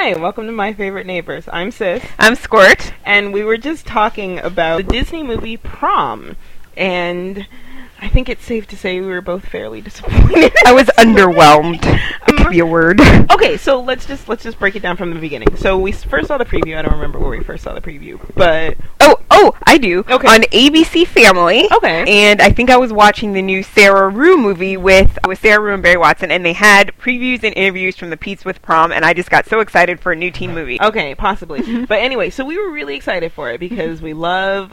Hi, welcome to My Favorite Neighbors. I'm Sis. I'm Squirt. And we were just talking about the Disney movie Prom. And I think it's safe to say we were both fairly disappointed. I was underwhelmed. It could be a word. Okay, so let's just break it down from the beginning. So we first saw the preview. I don't remember where we first saw the preview, but I do. Okay. On ABC Family. Okay. And I think I was watching the new Sarah Rue movie with Sarah Rue and Barry Watson, and they had previews and interviews from the Pete's with Prom, and I just got so excited for a new teen movie. Okay, possibly. But anyway, so we were really excited for it because we love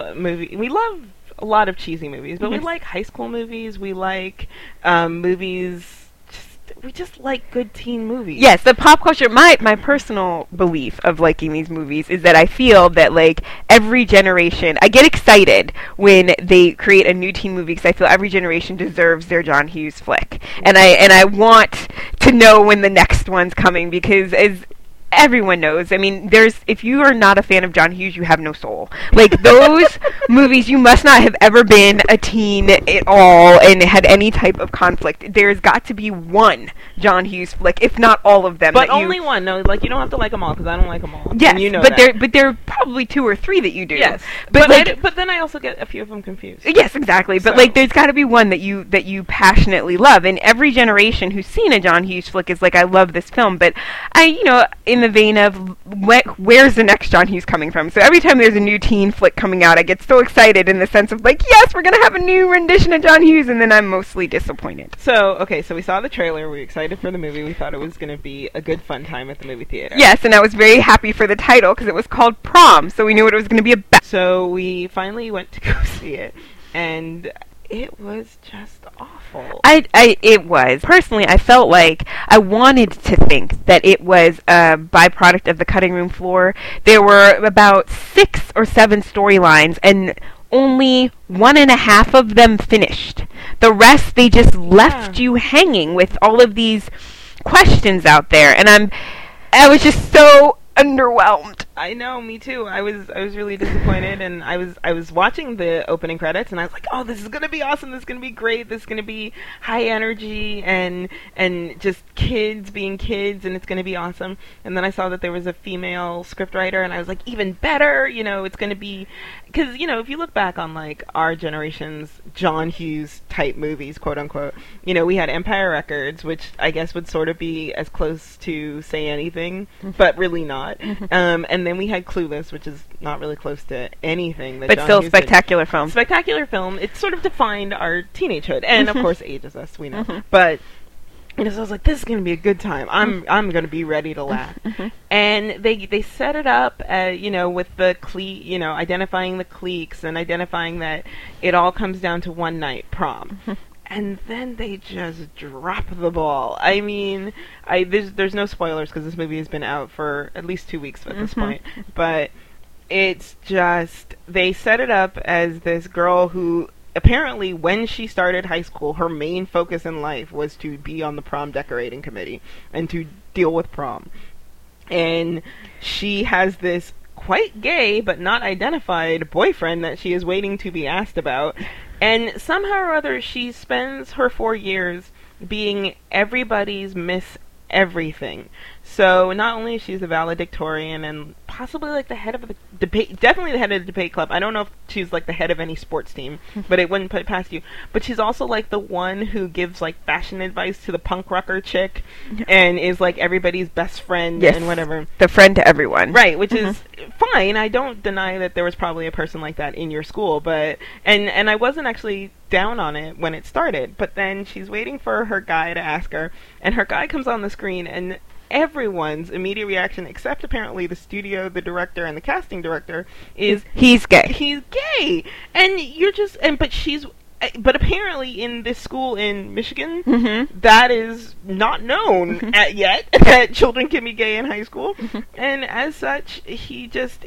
a lot of cheesy movies, but we like high school movies. We like movies. We just like good teen movies. Yes, the pop culture. My personal belief of liking these movies is that I feel that like every generation, I get excited when they create a new teen movie because I feel every generation deserves their John Hughes flick, and I want to know when the next one's coming because as everyone knows. I mean, if you are not a fan of John Hughes, you have no soul. Like, those movies, you must not have ever been a teen at all and had any type of conflict. There's got to be one John Hughes flick, if not all of them. But only one. No, like, you don't have to like them all, because I don't like them all. Yes, you know but there are probably two or three that you do. Yes. But then I also get a few of them confused. Yes, exactly. But, like, there's got to be one that you passionately love. And every generation who's seen a John Hughes flick is like, I love this film. But in the vein of where's the next John Hughes coming from? So every time there's a new teen flick coming out, I get so excited in the sense of like, yes, we're going to have a new rendition of John Hughes, and then I'm mostly disappointed. So we saw the trailer. We were excited for the movie. We thought it was going to be a good fun time at the movie theater. Yes, and I was very happy for the title because it was called Prom, so we knew what it was going to be about. So we finally went to go see it, and it was just awful. It was. Personally, I felt like I wanted to think that it was a byproduct of the cutting room floor. There were about 6 or 7 storylines, and only 1.5 of them finished. The rest, they just left you hanging with all of these questions out there, and I was just so underwhelmed. I know, me too. I was really disappointed, and I was watching the opening credits, and I was like, oh, this is gonna be awesome. This is gonna be great. This is gonna be high energy and just kids being kids, and it's gonna be awesome. And then I saw that there was a female scriptwriter, and I was like, even better. It's gonna be because if you look back on like our generation's John Hughes type movies, quote unquote, we had Empire Records, which I guess would sort of be as close to Say Anything, but really not. And then we had Clueless, which is not really close to anything that but John still Hughes spectacular film. Spectacular film. It sort of defined our teenagehood, and of course ages us, we know. But so I was like, this is going to be a good time. I'm going to be ready to laugh. And they set it up, with the identifying the cliques and identifying that it all comes down to one night prom. And then they just drop the ball. I mean, there's no spoilers because this movie has been out for at least 2 weeks at this point. But it's just, they set it up as this girl who apparently when she started high school, her main focus in life was to be on the prom decorating committee and to deal with prom. And she has this quite gay but not identified boyfriend that she is waiting to be asked about. And somehow or other, she spends her 4 years being everybody's Miss Everything. So not only is she the valedictorian and possibly like the head of the debate, definitely the head of the debate club. I don't know if she's like the head of any sports team, but it wouldn't put it past you. But she's also like the one who gives like fashion advice to the punk rocker chick and is like everybody's best friend and whatever. The friend to everyone. Right, which is fine. I don't deny that there was probably a person like that in your school, but and I wasn't actually down on it when it started, but then she's waiting for her guy to ask her, and her guy comes on the screen, and everyone's immediate reaction, except apparently the studio, the director, and the casting director, is he's gay. He's gay, and you're just but apparently in this school in Michigan, that is not known yet that children can be gay in high school, and as such, he just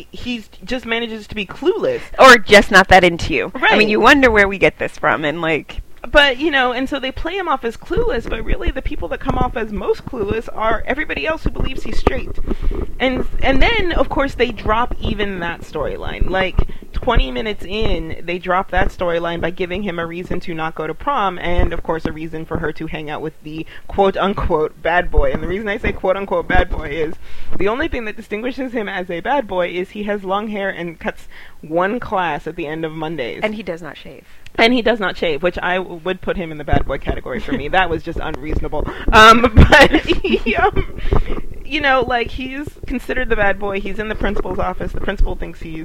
manages to be clueless, or just not that into you. Right. I mean, you wonder where we get this from, and like. But, and so they play him off as clueless, but really the people that come off as most clueless are everybody else who believes he's straight. And then, of course, they drop even that storyline. Like, 20 minutes in, they drop that storyline by giving him a reason to not go to prom, and of course a reason for her to hang out with the quote-unquote bad boy. And the reason I say quote-unquote bad boy is the only thing that distinguishes him as a bad boy is he has long hair and cuts one class at the end of Mondays. And he does not shave. And he does not shave, which I would put him in the bad boy category for me. That was just unreasonable. But he, you know, like, he's considered the bad boy. He's in the principal's office. The principal thinks he's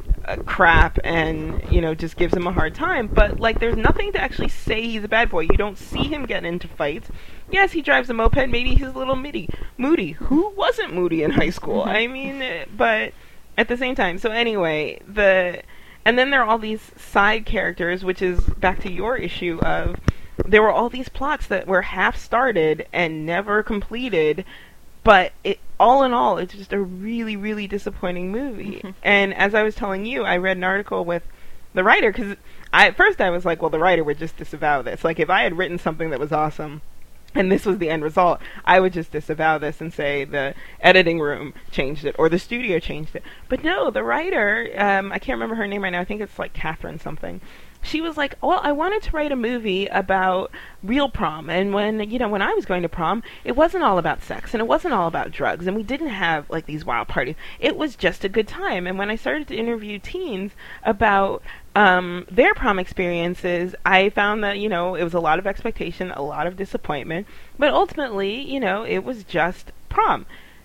crap and, you know, just gives him a hard time. But, like, there's nothing to actually say he's a bad boy. You don't see him getting into fights. Yes, he drives a moped. Maybe he's a little moody. Who wasn't moody in high school? I mean, but at the same time. So anyway, and then there are all these side characters, which is back to your issue of there were all these plots that were half started and never completed, but all in all, it's just a really, really disappointing movie. And as I was telling you, I read an article with the writer, because at first I was like, well, the writer would just disavow this. Like, if I had written something that was awesome, and this was the end result, I would just disavow this and say the editing room changed it or the studio changed it. But no, the writer, I can't remember her name right now. I think it's like Catherine something. She was like, well, I wanted to write a movie about real prom. And when I was going to prom, it wasn't all about sex and it wasn't all about drugs. And we didn't have like these wild parties. It was just a good time. And when I started to interview teens about their prom experiences, I found that, it was a lot of expectation, a lot of disappointment. But ultimately, it was just prom.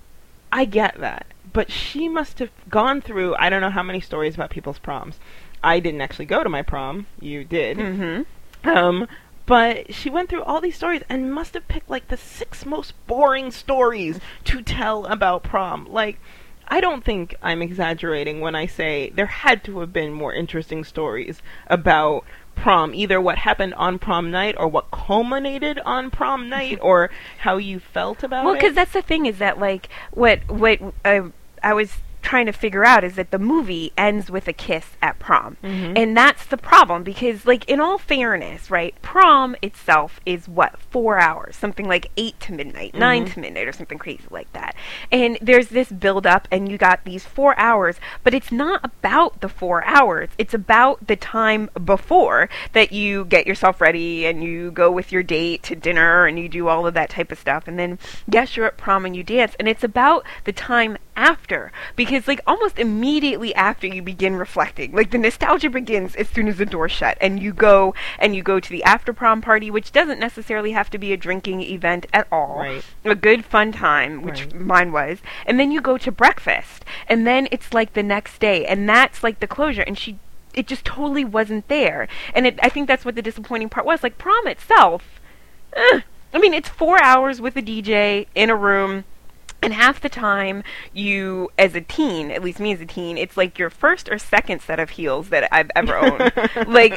I get that. But she must have gone through, I don't know how many stories about people's proms. I didn't actually go to my prom. You did. Mm-hmm. But she went through all these stories and must have picked like the 6 most boring stories to tell about prom. Like, I don't think I'm exaggerating when I say there had to have been more interesting stories about prom, either what happened on prom night or what culminated on prom night or how you felt about it. Well, because that's the thing is that, like, what I was trying to figure out is that the movie ends with a kiss at prom. Mm-hmm. And that's the problem because, like, in all fairness, right, prom itself is 4 hours, something like 8 to midnight, mm-hmm. 9 to midnight or something crazy like that. And there's this build up and you got these 4 hours, but it's not about the 4 hours. It's about the time before that you get yourself ready and you go with your date to dinner and you do all of that type of stuff. And then, yes, you're at prom and you dance. And it's about the time after, because like almost immediately after you begin reflecting, like the nostalgia begins as soon as the doors shut and you go to the after prom party, which doesn't necessarily have to be a drinking event at all. Right. A good fun time, which right. mine was, and then you go to breakfast and then it's like the next day and that's like the closure, and it just totally wasn't there. And I think that's what the disappointing part was. Like prom itself, I mean, it's 4 hours with a DJ in a room. And half the time, you, as a teen, at least me as a teen, it's like your first or second set of heels that I've ever owned. like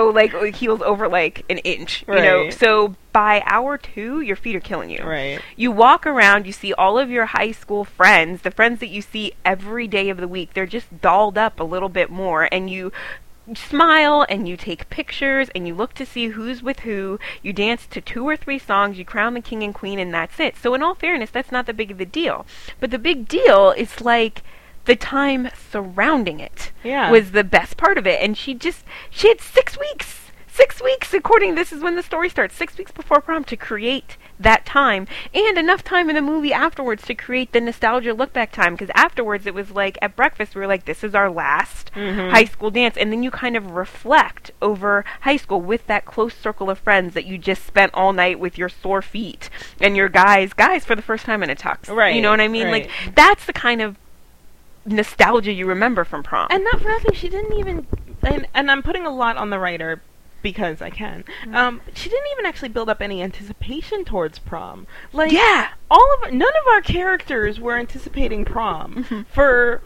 heels over like an inch, right. So by hour 2, your feet are killing you. Right. You walk around, you see all of your high school friends, the friends that you see every day of the week, they're just dolled up a little bit more, and you smile and you take pictures and you look to see who's with who, you dance to 2 or 3 songs, you crown the king and queen, and that's it. So in all fairness, that's not the big of a deal. But the big deal is like the time surrounding it was the best part of it. And she had 6 weeks. 6 weeks, according, this is when the story starts, 6 weeks before prom to create that time, and enough time in the movie afterwards to create the nostalgia look back time, because afterwards it was like, at breakfast we were like, this is our last high school dance, and then you kind of reflect over high school with that close circle of friends that you just spent all night with your sore feet, and your guys for the first time in a tux. Right. You know what I mean? Right. Like, that's the kind of nostalgia you remember from prom. And not for nothing, she didn't even, and I'm putting a lot on the writer, because I can. She didn't even actually build up any anticipation towards prom. Like, yeah, none of our characters were anticipating prom for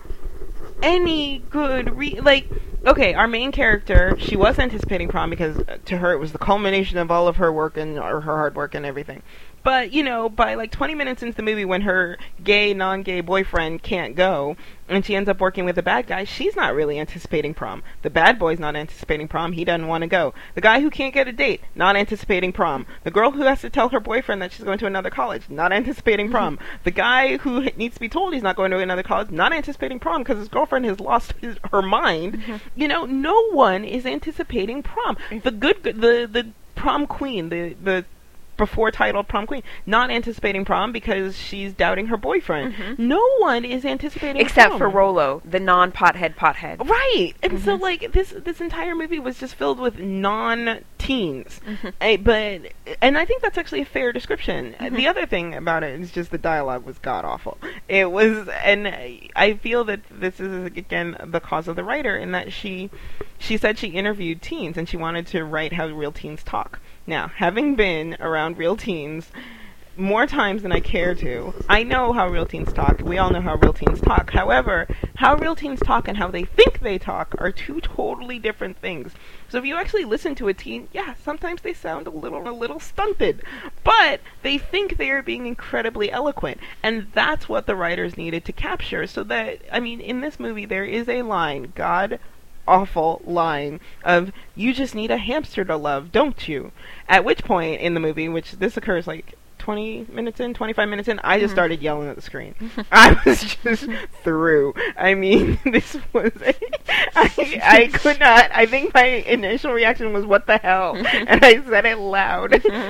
any good okay, our main character, she was anticipating prom because to her it was the culmination of all of her work and or her hard work and everything. But, you know, by like 20 minutes into the movie, when her gay, non-gay boyfriend can't go, and she ends up working with the bad guy, she's not really anticipating prom. The bad boy's not anticipating prom. He doesn't want to go. The guy who can't get a date, not anticipating prom. The girl who has to tell her boyfriend that she's going to another college, not anticipating prom. The guy who needs to be told he's not going to another college, not anticipating prom because his girlfriend has lost her mind. You know, no one is anticipating prom. The prom queen, the before titled prom queen, not anticipating prom because she's doubting her boyfriend. No one is anticipating except prom. for Rolo, the pothead. Right. And so like this entire movie was just filled with non-teens. And I think that's actually a fair description. The other thing about it is just the dialogue was god awful. It was, and I feel that this is again the cause of the writer in that she said she interviewed teens and she wanted to write how real teens talk. Now, having been around real teens more times than I care to, I know how real teens talk. We all know how real teens talk. However, how real teens talk and how they think they talk are two totally different things. So if you actually listen to a teen, yeah, sometimes they sound a little stunted, but they think they are being incredibly eloquent, and that's what the writers needed to capture. So that, I mean, in this movie there is a line, God awful line of, you just need a hamster to love, don't you? At which point in the movie, which this occurs like 25 minutes in, I just started yelling at the screen. I was just through. I mean, this was I could not. I think my initial reaction was, what the hell? And I said it loud.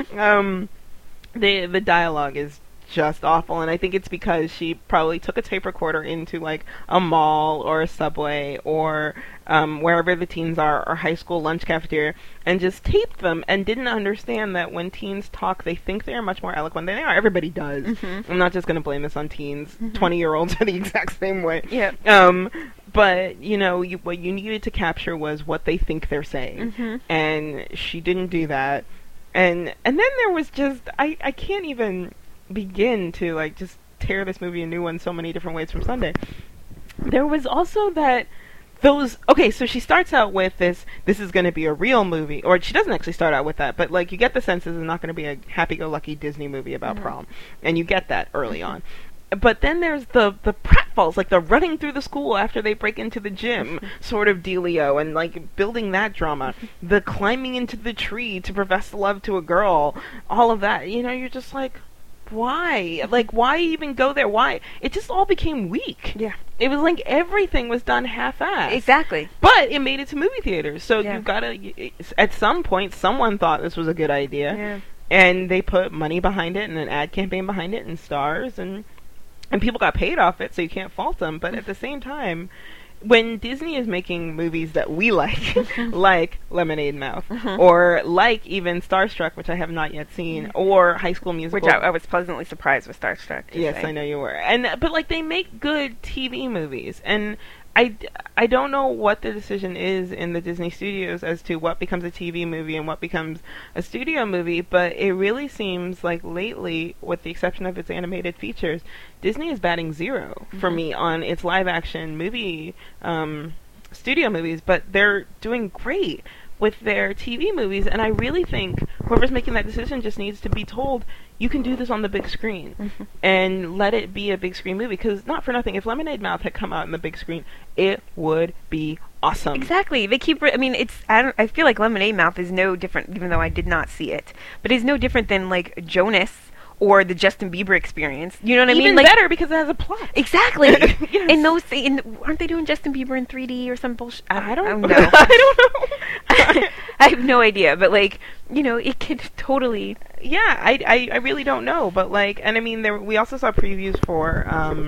The dialogue is just awful, and I think it's because she probably took a tape recorder into like a mall or a Subway or wherever the teens are, or high school lunch cafeteria, and just taped them and didn't understand that when teens talk, they think they're much more eloquent than they are. Everybody does. I'm not just going to blame this on teens. 20-year-olds are the exact same way. Yeah. But, you know, what you needed to capture was what they think they're saying. And she didn't do that. And then there was just, I can't even begin to like just tear this movie a new one so many different ways from Sunday. There was also so she starts out with this is going to be a real movie, or she doesn't actually start out with that, but like you get the sense this is not going to be a happy-go-lucky Disney movie about prom, and you get that early on. But then there's the pratfalls, like the running through the school after they break into the gym sort of dealio, and like building that drama, the climbing into the tree to profess love to a girl, all of that. You know, you're just like, why? Like, why even go there? Why? It just all became weak. Yeah. It was like everything was done half-assed. Exactly. But it made it to movie theaters. So you've got to, at some point, someone thought this was a good idea. Yeah. And they put money behind it and an ad campaign behind it and stars. And people got paid off it, so you can't fault them. But at the same time, when Disney is making movies that we like, like Lemonade Mouth, or like even Starstruck, which I have not yet seen, or High School Musical, which I was pleasantly surprised with Starstruck. Yes, I know you were. But like they make good TV movies, and I don't know what the decision is in the Disney studios as to what becomes a TV movie and what becomes a studio movie, but it really seems like lately, with the exception of its animated features, Disney is batting zero for me on its live action movie studio movies, but they're doing great with their TV movies, and I really think whoever's making that decision just needs to be told, you can do this on the big screen, and let it be a big screen movie, because not for nothing, if Lemonade Mouth had come out in the big screen, it would be awesome. Exactly. They keep, I feel like Lemonade Mouth is no different, even though I did not see it, but it's no different than like Jonas or the Justin Bieber experience. You know what I mean? Even like, better because it has a plot. Exactly. Yes. And those aren't they doing Justin Bieber in 3D or some bullshit? I don't know. I don't know. I have no idea, but like, you know, it could totally. Yeah, I really don't know, but like, and I mean, we also saw previews for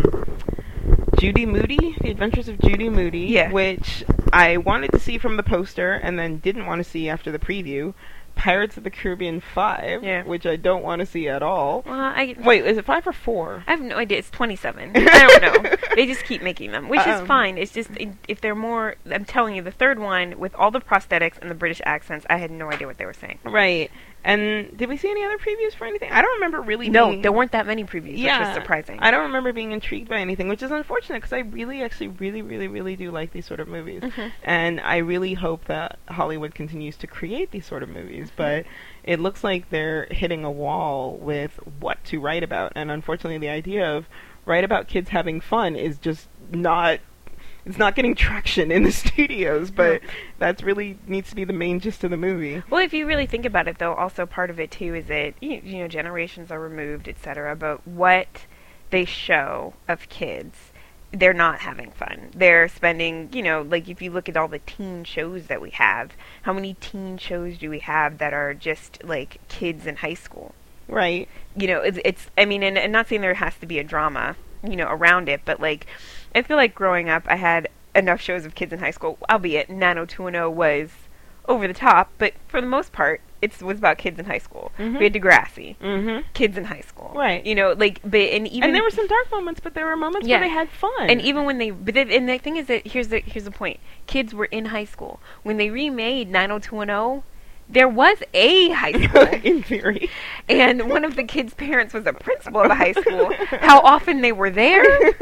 Judy Moody, The Adventures of Judy Moody, which I wanted to see from the poster and then didn't want to see after the preview. Pirates of the Caribbean 5, which I don't want to see at all. Wait, is it 5 or 4? I have no idea. It's 27. I don't know. They just keep making them, which is fine. It's just, if they're more, I'm telling you, the third one, with all the prosthetics and the British accents, I had no idea what they were saying. Right. And did we see any other previews for anything? I don't remember really. No, there weren't that many previews, which was surprising. I don't remember being intrigued by anything, which is unfortunate because I actually really do like these sort of movies, and I really hope that Hollywood continues to create these sort of movies. But it looks like they're hitting a wall with what to write about, and unfortunately, the idea of write about kids having fun is just not. It's not getting traction in the studios, but that's really needs to be the main gist of the movie. Well, if you really think about it, though, also part of it, too, is that, you know, generations are removed, etc., but what they show of kids, they're not having fun. They're spending, you know, like, if you look at all the teen shows that we have, how many teen shows do we have that are just, like, kids in high school? Right. You know, it's I mean, and not saying there has to be a drama, you know, around it, but, like, I feel like growing up, I had enough shows of kids in high school, albeit 90210 was over the top, but for the most part, it was about kids in high school. We had Degrassi, kids in high school. Right. You know, like, and there were some dark moments, but there were moments where they had fun. And even when and the thing is that, here's the point. Kids were in high school. When they remade 90210, there was a high school. In theory. And one of the kids' parents was a principal of a high school. How often they were there?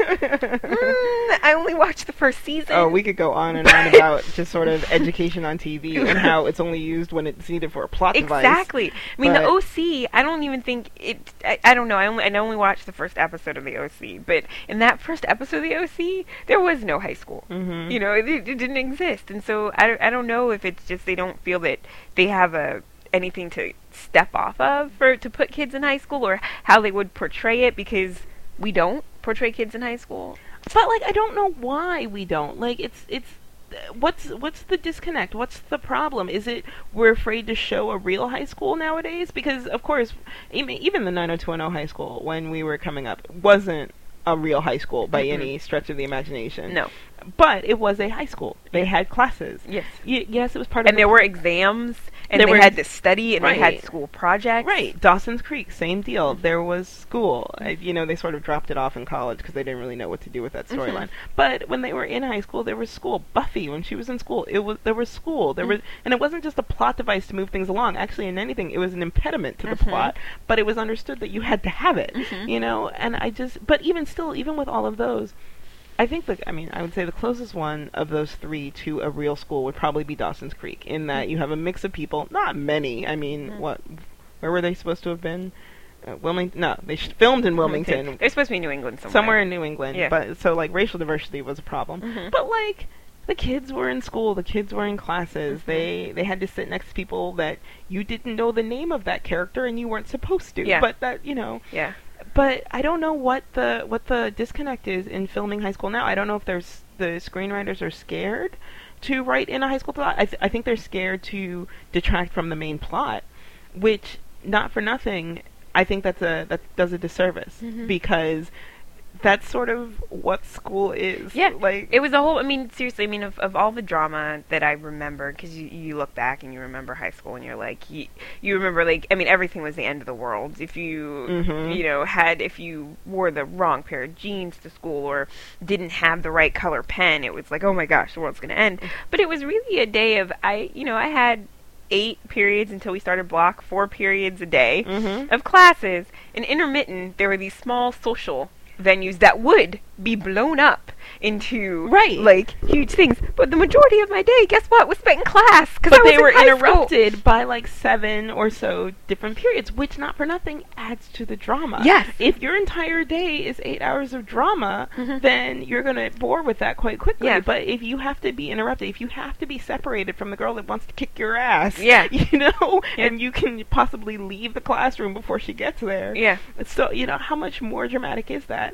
I only watched the first season. Oh, we could go on and on about just sort of education on TV and how it's only used when it's needed for a plot device. Exactly. I mean, the OC, I don't even think it... I don't know. I only watched the first episode of the OC. But in that first episode of the OC, there was no high school. You know, it didn't exist. And so I don't know if it's just they don't feel that they have anything to step off of to put kids in high school, or how they would portray it, because we don't portray kids in high school. But, like, I don't know why we don't. Like, it's what's the disconnect? What's the problem? Is it we're afraid to show a real high school nowadays? Because, of course, even the 90210 high school, when we were coming up, wasn't a real high school by any stretch of the imagination. No. But it was a high school. They had classes. Yes. Yes, it was part of... And there were exams, and they had to study, and they had school projects. Right. Dawson's Creek, same deal. There was school. You know, they sort of dropped it off in college because they didn't really know what to do with that storyline. But when they were in high school, there was school. Buffy, when she was in school, there was school. There was, and it wasn't just a plot device to move things along. Actually, in anything, it was an impediment to the plot. But it was understood that you had to have it. You know, and but even still, even with all of those, I think I would say the closest one of those three to a real school would probably be Dawson's Creek, in that you have a mix of people, not many. I mean, where were they supposed to have been? Wilmington? No, they filmed in Wilmington. They're supposed to be New England somewhere. Somewhere in New England. Yeah. But so, like, racial diversity was a problem. But, like, the kids were in school, the kids were in classes. They had to sit next to people that you didn't know the name of that character and you weren't supposed to. Yeah. But that, you know. Yeah. But I don't know what the disconnect is in filming high school now. I don't know if the screenwriters are scared to write in a high school plot. I think they're scared to detract from the main plot, which, not for nothing, I think that does a disservice, because that's sort of what school is. Yeah, like, it was a whole. I mean, seriously. I mean, of all the drama that I remember, because you look back and you remember high school, and you're like, you remember, like, I mean, everything was the end of the world. If you, you know, if you wore the wrong pair of jeans to school or didn't have the right color pen, it was like, oh my gosh, the world's gonna end. But it was really a day of I had 8 periods until we started block, 4 periods a day of classes, and intermittent. There were these small social venues that would be blown up into like huge things, but the majority of my day, guess what, was spent in class, because they were interrupted by like 7 or so different periods, which, not for nothing, adds to the drama. Yes. If your entire day is 8 hours of drama, then you're gonna bore with that quite quickly. Yeah. But if you have to be interrupted, if you have to be separated from the girl that wants to kick your ass, you know, and you can possibly leave the classroom before she gets there, so, you know, how much more dramatic is that?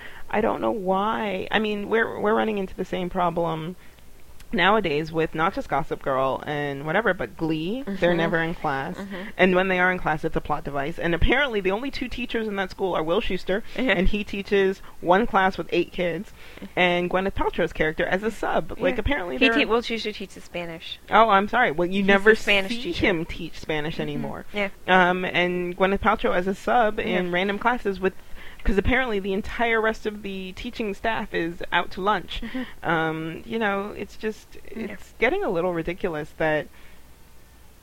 I don't know why. I mean, we're running into the same problem nowadays with not just Gossip Girl and whatever, but Glee. They're never in class, and when they are in class, it's a plot device. And apparently, the only 2 teachers in that school are Will Schuester, and he teaches one class with 8 kids, and Gwyneth Paltrow's character as a sub. Like, apparently, Will Schuester teaches Spanish. Oh, I'm sorry. Well, you never see him teach Spanish anymore. Yeah. And Gwyneth Paltrow as a sub in random classes with. Because apparently the entire rest of the teaching staff is out to lunch. You know, it's just, it's getting a little ridiculous that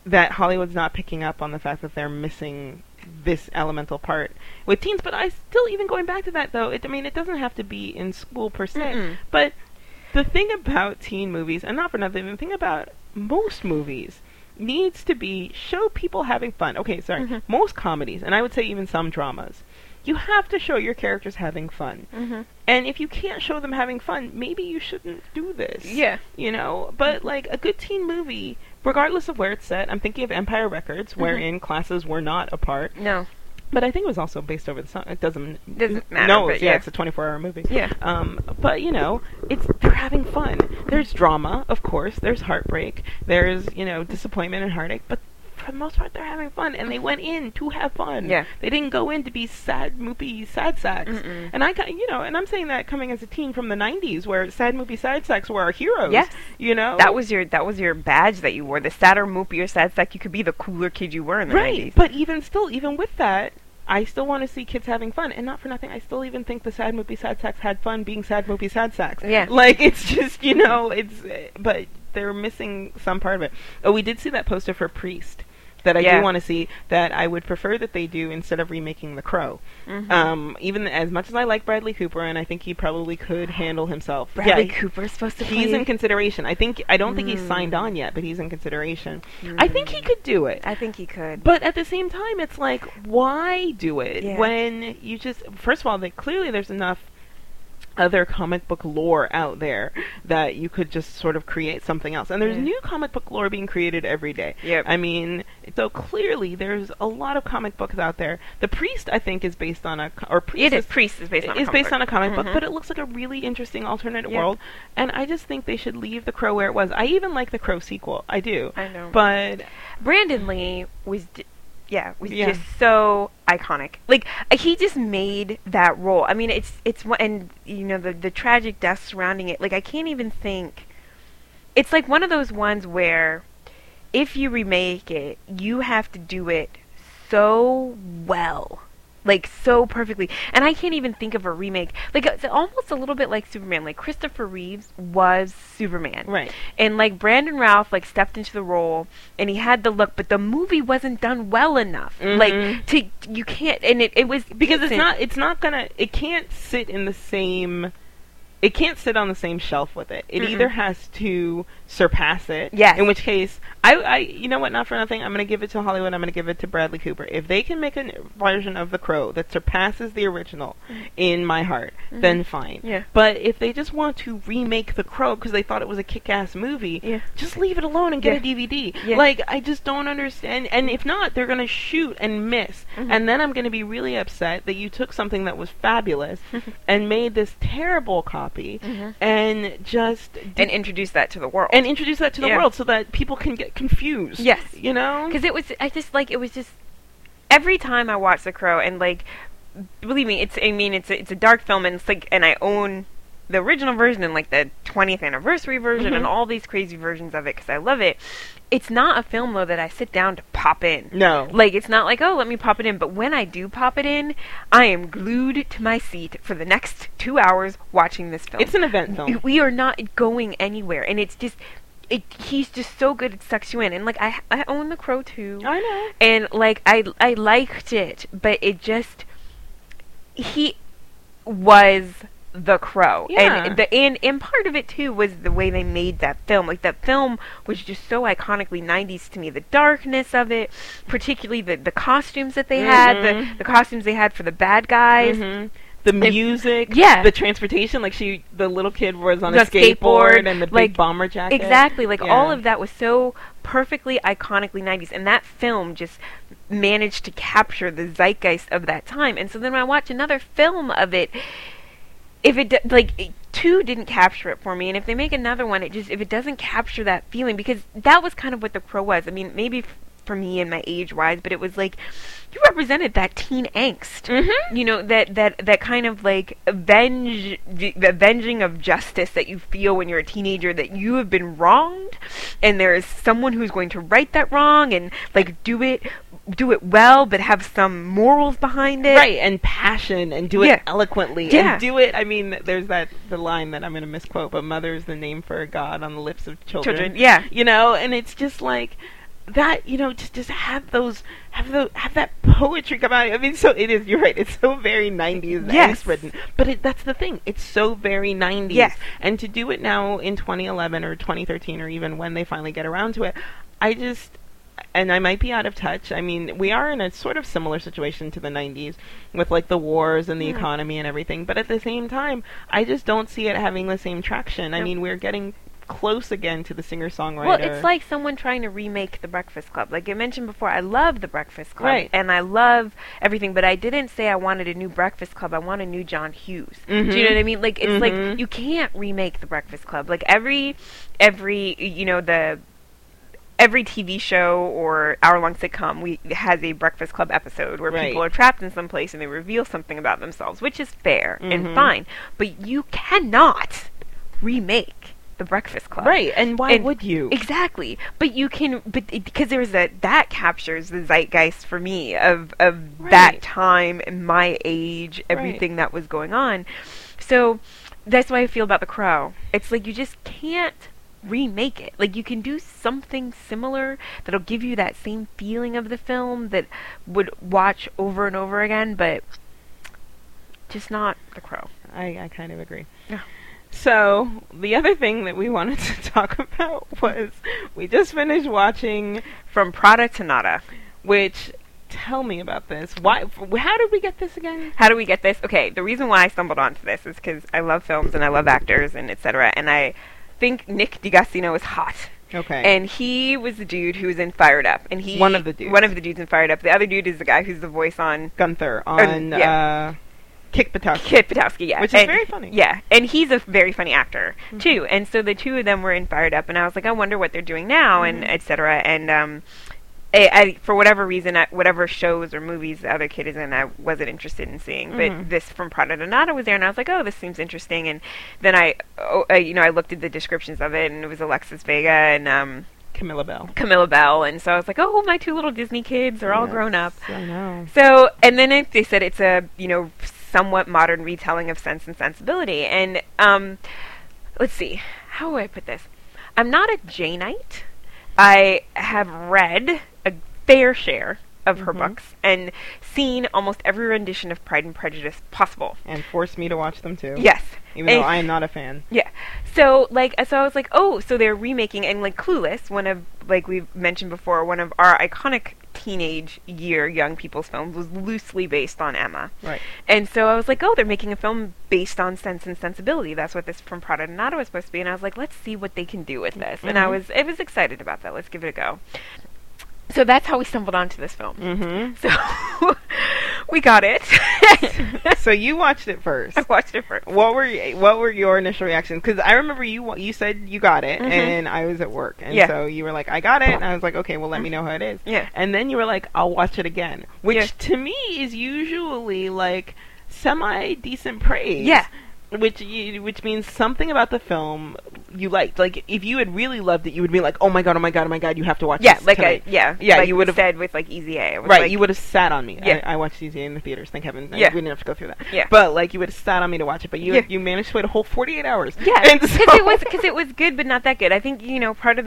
that Hollywood's not picking up on the fact that they're missing this elemental part with teens. But I still, even going back to that though, it doesn't have to be in school per se. Mm-mm. But the thing about teen movies, and not for nothing, the thing about most movies needs to be show people having fun. Okay, sorry. Mm-hmm. Most comedies, and I would say even some dramas, you have to show your characters having fun. Mm-hmm. And if you can't show them having fun, maybe you shouldn't do this. Yeah. You know? But, like, a good teen movie, regardless of where it's set, I'm thinking of Empire Records, wherein classes were not apart. No. But I think it was also based over the summer. It doesn't matter. No, but it's a 24-hour movie. Yeah. But, you know, they're having fun. There's drama, of course. There's heartbreak. There's, you know, disappointment and heartache. But for the most part, they're having fun, and they went in to have fun. Yeah. They didn't go in to be sad, moopy, sad sacks. Mm-mm. And and I'm saying that coming as a teen from the '90s, where sad, moopy, sad sacks were our heroes. Yes. You know, That was your badge that you wore. The sadder, moopier, sad sack. You could be the cooler kid you were in the 90s. But even with that, I still want to see kids having fun, and not for nothing, I still even think the sad, moopy, sad sacks had fun being sad, moopy, sad sacks. Yeah. Like, it's just, you know, but they're missing some part of it. Oh, we did see that poster for Priest that I do want to see, that I would prefer that they do instead of remaking The Crow. Mm-hmm. Even as much as I like Bradley Cooper, and I think he probably could handle himself. Bradley Cooper's supposed to play. He's in consideration. I don't think he's signed on yet, but he's in consideration. I think he could do it. I think he could. But at the same time, it's like, why do it when you just... First of all, there's enough other comic book lore out there that you could just sort of create something else. And there's new comic book lore being created every day. Yep. I mean, so clearly there's a lot of comic books out there. The Priest, I think, is based on Priest is based on a comic book, but it looks like a really interesting alternate world. And I just think they should leave The Crow where it was. I even like The Crow sequel. I do. I know. But Brandon Lee was just so iconic. Like, he just made that role. I mean, it's and you know, the tragic death surrounding it. Like, I can't even think. It's like one of those ones where if you remake it, you have to do it so well. Like, so perfectly. And I can't even think of a remake. Like, it's almost a little bit like Superman. Like, Christopher Reeves was Superman. Right. And, like, Brandon Routh, like, stepped into the role, and he had the look, but the movie wasn't done well enough. Like, you can't, and it was... Because it can't sit in the same... It can't sit on the same shelf with it. It either has to surpass it. Yes. In which case, I you know what, not for nothing, I'm going to give it to Hollywood, I'm going to give it to Bradley Cooper. If they can make a version of The Crow that surpasses the original in my heart, then fine. Yeah. But if they just want to remake The Crow because they thought it was a kick-ass movie, just leave it alone and get a DVD. Yeah. Like, I just don't understand. And if not, they're going to shoot and miss. And then I'm going to be really upset that you took something that was fabulous and made this terrible copy. And just and introduce that to the world. And introduce that to the world so that people can get confused. Yes. You know? Because it was just every time I watch The Crow, and, like, believe me, it's a dark film, and it's like, and I own the original version and, like, the 20th anniversary version and all these crazy versions of it because I love it. It's not a film, though, that I sit down to pop in. No. Like, it's not like, oh, let me pop it in. But when I do pop it in, I am glued to my seat for the next 2 hours watching this film. It's an event film. We are not going anywhere. And it's just... he's just so good, it sucks you in. And, like, I own The Crow, too. I know. And, like, I liked it, but it just... He was... The Crow. Yeah. And part of it too was the way they made that film. Like, that film was just so iconically 90s to me. The darkness of it, particularly the costumes that they had, the costumes they had for the bad guys. The music, the transportation, like the little kid was on a skateboard and the big bomber jacket. Exactly, like all of that was so perfectly iconically 90s, and that film just managed to capture the zeitgeist of that time. And so then when I watch another film of it, if it 2 didn't capture it for me, and if they make another one, if it doesn't capture that feeling, because that was kind of what The Crow was. I mean, maybe for me and my age-wise, but it was like you represented that teen angst, you know, that kind of like avenging of justice that you feel when you're a teenager, that you have been wronged, and there is someone who's going to right that wrong and like do it well, but have some morals behind it. Right, and passion, and do it eloquently. Yeah. And do it, I mean, there's the line that I'm going to misquote, but mother is the name for God on the lips of children. Yeah. You know, and it's just like, that, just have that poetry come out. I mean, so it is. You're right. It's so very 90s Yes. angst written, but that's the thing. It's so very 90s. Yes. And to do it now in 2011 or 2013 or even when they finally get around to it, and I might be out of touch. I mean, we are in a sort of similar situation to the 90s with like the wars and the economy and everything, but at the same time, I just don't see it having the same traction. I mean, we're getting close again to the singer-songwriter. Well, it's like someone trying to remake The Breakfast Club. Like I mentioned before, I love The Breakfast Club. Right. And I love everything, but I didn't say I wanted a new Breakfast Club. I want a new John Hughes. Do you know what I mean? Like, it's like, you can't remake The Breakfast Club. Like, every TV show or hour-long sitcom has a Breakfast Club episode where people are trapped in some place and they reveal something about themselves, which is fair and fine. But you cannot remake The Breakfast Club. Right, and why would you? Exactly. But you can, because that captures the zeitgeist for me of that time, my age, everything that was going on. So that's why I feel about The Crow. It's like you just can't remake it. Like, you can do something similar that'll give you that same feeling of the film that would watch over and over again, but just not The Crow. I kind of agree. Yeah. So, the other thing that we wanted to talk about was we just finished watching From Prada to Nada. Which, tell me about this. How did we get this again? How do we get this? Okay, the reason why I stumbled onto this is because I love films and I love actors and etc. And I think Nick DiGasino is hot. Okay. And he was the dude who was in Fired Up. And One of the dudes. One of the dudes in Fired Up. The other dude is the guy who's the voice on Gunther on Kick Buttowski. Kit Patowski, yeah. Which is very funny. Yeah, and he's a very funny actor, too. And so the two of them were in Fired Up, and I was like, I wonder what they're doing now, and et cetera. And I, for whatever reason, whatever shows or movies the other kid is in, I wasn't interested in seeing. But this From Prada to Nada was there, and I was like, oh, this seems interesting. And then I looked at the descriptions of it, and it was Alexis Vega and Camilla Bell, and so I was like, oh, my two little Disney kids are all grown up. I know. So, and then they said it's a, somewhat modern retelling of Sense and Sensibility. And let's see, how do I put this? I'm not a Janeite. I have read a fair share of her books and seen almost every rendition of Pride and Prejudice possible. And forced me to watch them too. Yes. Even though I am not a fan. Yeah. So I was like, oh, so they're remaking, and like Clueless, one of, like we've mentioned before, one of our iconic teenage year young people's films was loosely based on Emma. Right. And so I was like, oh, they're making a film based on Sense and Sensibility. That's what this From Prada to Nada was supposed to be. And I was like, let's see what they can do with this. And I was excited about that. Let's give it a go. So that's how we stumbled onto this film. So we got it. So you watched it first. I watched it first. What were your initial reactions? Because I remember you said you got it, and I was at work, and so you were like, I got it, and I was like, okay, well, let me know how it is. Yeah. And then you were like, I'll watch it again, which to me is usually like semi-decent praise. Yeah. Which means something about the film you liked. Like, if you had really loved it, you would be like, oh my god, you have to watch this tonight. Like you would have said with like Easy A. Right, like, you would have sat on me. Yeah. I watched Easy A in the theaters, thank heaven. Yeah. We didn't have to go through that. Yeah. But, like, you would have sat on me to watch it, but you managed to wait a whole 48 hours. Yeah, because it was good, but not that good. I think, part of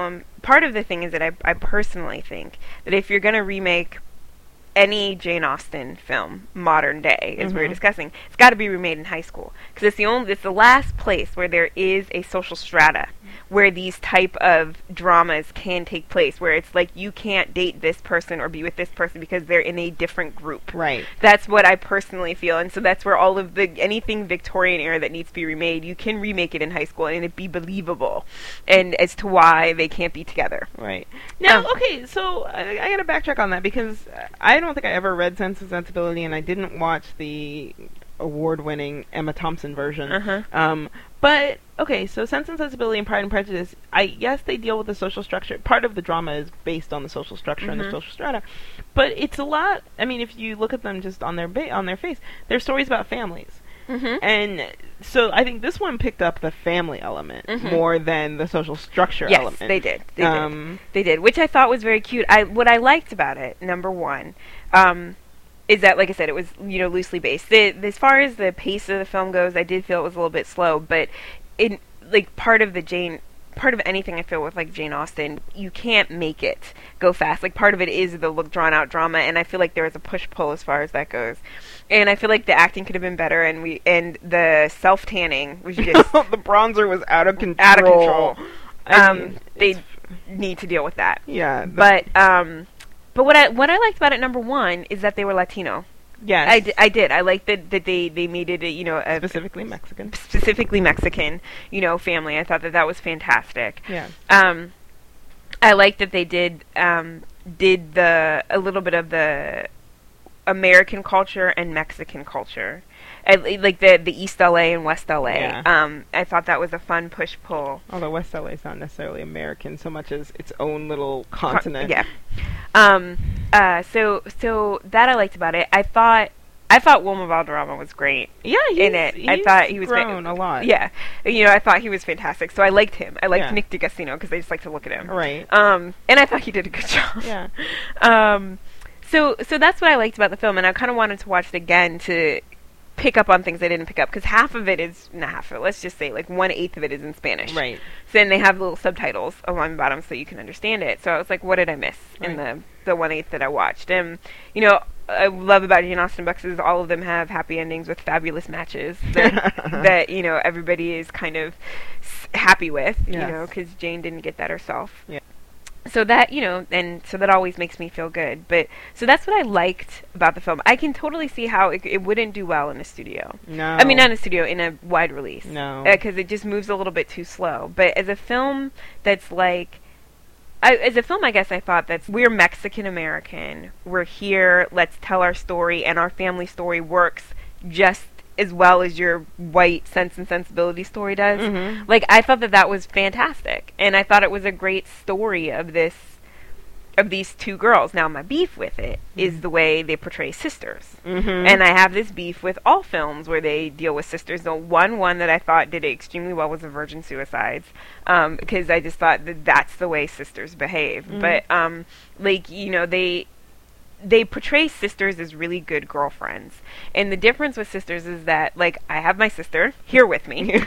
the thing is that I personally think that if you're going to remake any Jane Austen film, modern day, as we were discussing, it's got to be remade in high school, because it's the last place where there is a social strata where these type of dramas can take place, where it's like you can't date this person or be with this person because they're in a different group. Right. That's what I personally feel, and so that's where all of anything Victorian era that needs to be remade, you can remake it in high school and it be believable, and as to why they can't be together. Right. Now, okay, so I gotta backtrack on that, because I don't think I ever read Sense and Sensibility, and I didn't watch the award-winning Emma Thompson version. But okay, so Sense and Sensibility and Pride and Prejudice, yes, they deal with the social structure. Part of the drama is based on the social structure and the social strata, but it's a lot. I mean, if you look at them just on their face, they're stories about families. And so I think this one picked up the family element more than the social structure element. Yes, they did. They did, which I thought was very cute. What I liked about it, number one, is that, like I said, it was, loosely based. As far as the pace of the film goes, I did feel it was a little bit slow, but part of the Jane part of anything I feel with like Jane Austen, you can't make it go fast. Like part of it is the drawn out drama, and I feel like there was a push pull as far as that goes. And I feel like the acting could have been better, and the self tanning was just the bronzer was out of control. out of control. I mean, They need to deal with that. yeah, But what I liked about it, number one, is that they were Latino. yes, I did. I liked that they made it a specifically Mexican. specifically Mexican, family. I thought that was fantastic. Yeah, I liked that they did a little bit of the American culture and Mexican culture. Like the East LA and West LA. Yeah. I thought that was a fun push pull. although West LA is not necessarily American so much as its own little continent. Yeah. So that I liked about it. I thought Wilmer Valderrama was great. yeah, in it. I thought he was grown a lot. Yeah. I thought he was fantastic. So I liked him. I liked Yeah. Nick DeGastino because I just like to look at him. right. And I thought he did a good job. Yeah, So that's what I liked about the film, and I kind of wanted to watch it again to pick up on things I didn't pick up, because half of it is, not half of it, let's just say like 1/8 of it is in Spanish. right. So then they have little subtitles along the bottom so you can understand it. So I was like, what did I miss in the 1/8 that I watched? And, I love about Jane Austen books is all of them have happy endings with fabulous matches that everybody is kind of happy with, Yes. because Jane didn't get that herself. Yeah. So that, and so that always makes me feel good. But, so that's what I liked about the film. I can totally see how it wouldn't do well in a studio. No, I mean, not in a studio, in a wide release. No, Because it just moves a little bit too slow. But as a film that's like, as a film, I guess I thought we're Mexican-American. We're here, let's tell our story, and our family story works just as well as your white Sense and Sensibility story does. Mhm. Like, I thought that was fantastic, and I thought it was a great story of these two girls. Now, my beef with it is the way they portray sisters. Mhm. And I have this beef with all films where they deal with sisters. The one that I thought did it extremely well was the Virgin Suicides, because I just thought that's the way sisters behave. But, they portray sisters as really good girlfriends. And the difference with sisters is that, like, I have my sister here with me.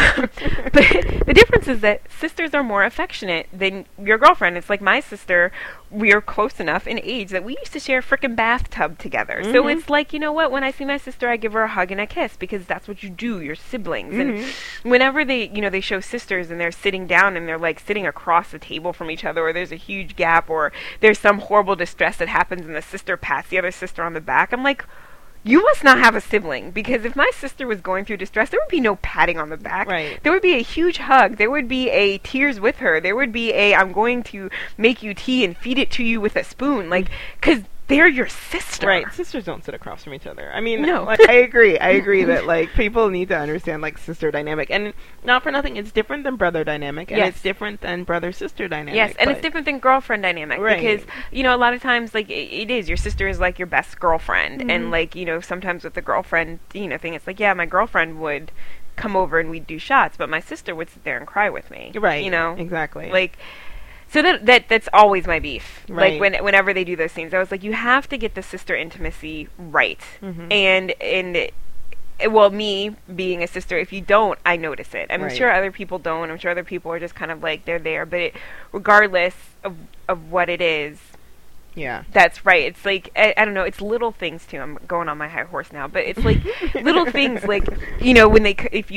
But the difference is that sisters are more affectionate than your girlfriend. It's like my sister, we are close enough in age that we used to share a frickin' bathtub together. So Mhm. it's like, you know what, when I see my sister, I give her a hug and a kiss, because that's what you do, you're siblings. Mhm. And whenever they show sisters and they're sitting down and they're like sitting across the table from each other, or there's a huge gap, or there's some horrible distress that happens and the sister pats the other sister on the back, I'm like, you must not have a sibling, because if my sister was going through distress, there would be no patting on the back. Right. There would be a huge hug. There would be a tears with her. There would be I'm going to make you tea and feed it to you with a spoon. Like, because they're your sister. Right, sisters don't sit across from each other. I mean, No. like, I agree that, like, people need to understand, like, sister dynamic. And not for nothing, it's different than brother dynamic, and Yes. it's different than brother-sister dynamic. Yes, and but- it's different than girlfriend dynamic. Right. Because, a lot of times, like, it is. Your sister is, like, your best girlfriend. And, like, sometimes with the girlfriend, thing, it's like, yeah, my girlfriend would come over and we'd do shots, but my sister would sit there and cry with me. Right, You know? exactly. Like, so that's always my beef. Right. Like, whenever they do those scenes, I was like, you have to get the sister intimacy right. Mhm. And well, me being a sister, if you don't, I notice it. I'm Right. sure other people don't. I'm sure other people are just kind of like, they're there. But regardless of what it is, Yeah. that's right. It's like, I don't know, it's little things too. I'm going on my high horse now, but it's like little things, like, when if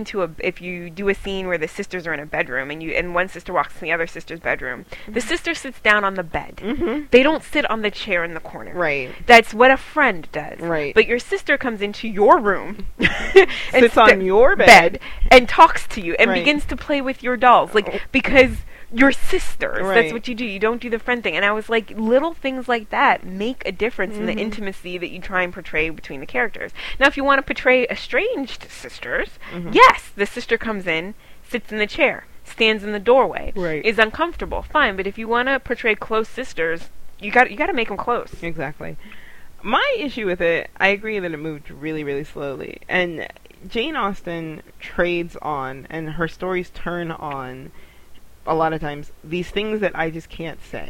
you do a scene where the sisters are in a bedroom and one sister walks in the other sister's bedroom, the sister sits down on the bed. Mhm. They don't sit on the chair in the corner. Right. That's what a friend does. Right. But your sister comes into your room and Sits on your bed. and talks to you and Right. begins to play with your dolls. Like, because you're sisters. Right. That's what you do. You don't do the friend thing. And I was like, little things like that make a difference in the intimacy that you try and portray between the characters. Now, if you want to portray estranged sisters, yes, the sister comes in, sits in the chair, stands in the doorway, Right. is uncomfortable. Fine, but if you want to portray close sisters, you got to make them close. Exactly. My issue with it, I agree that it moved really, really slowly. And Jane Austen trades on, and her stories turn on, a lot of times, these things that I just can't say.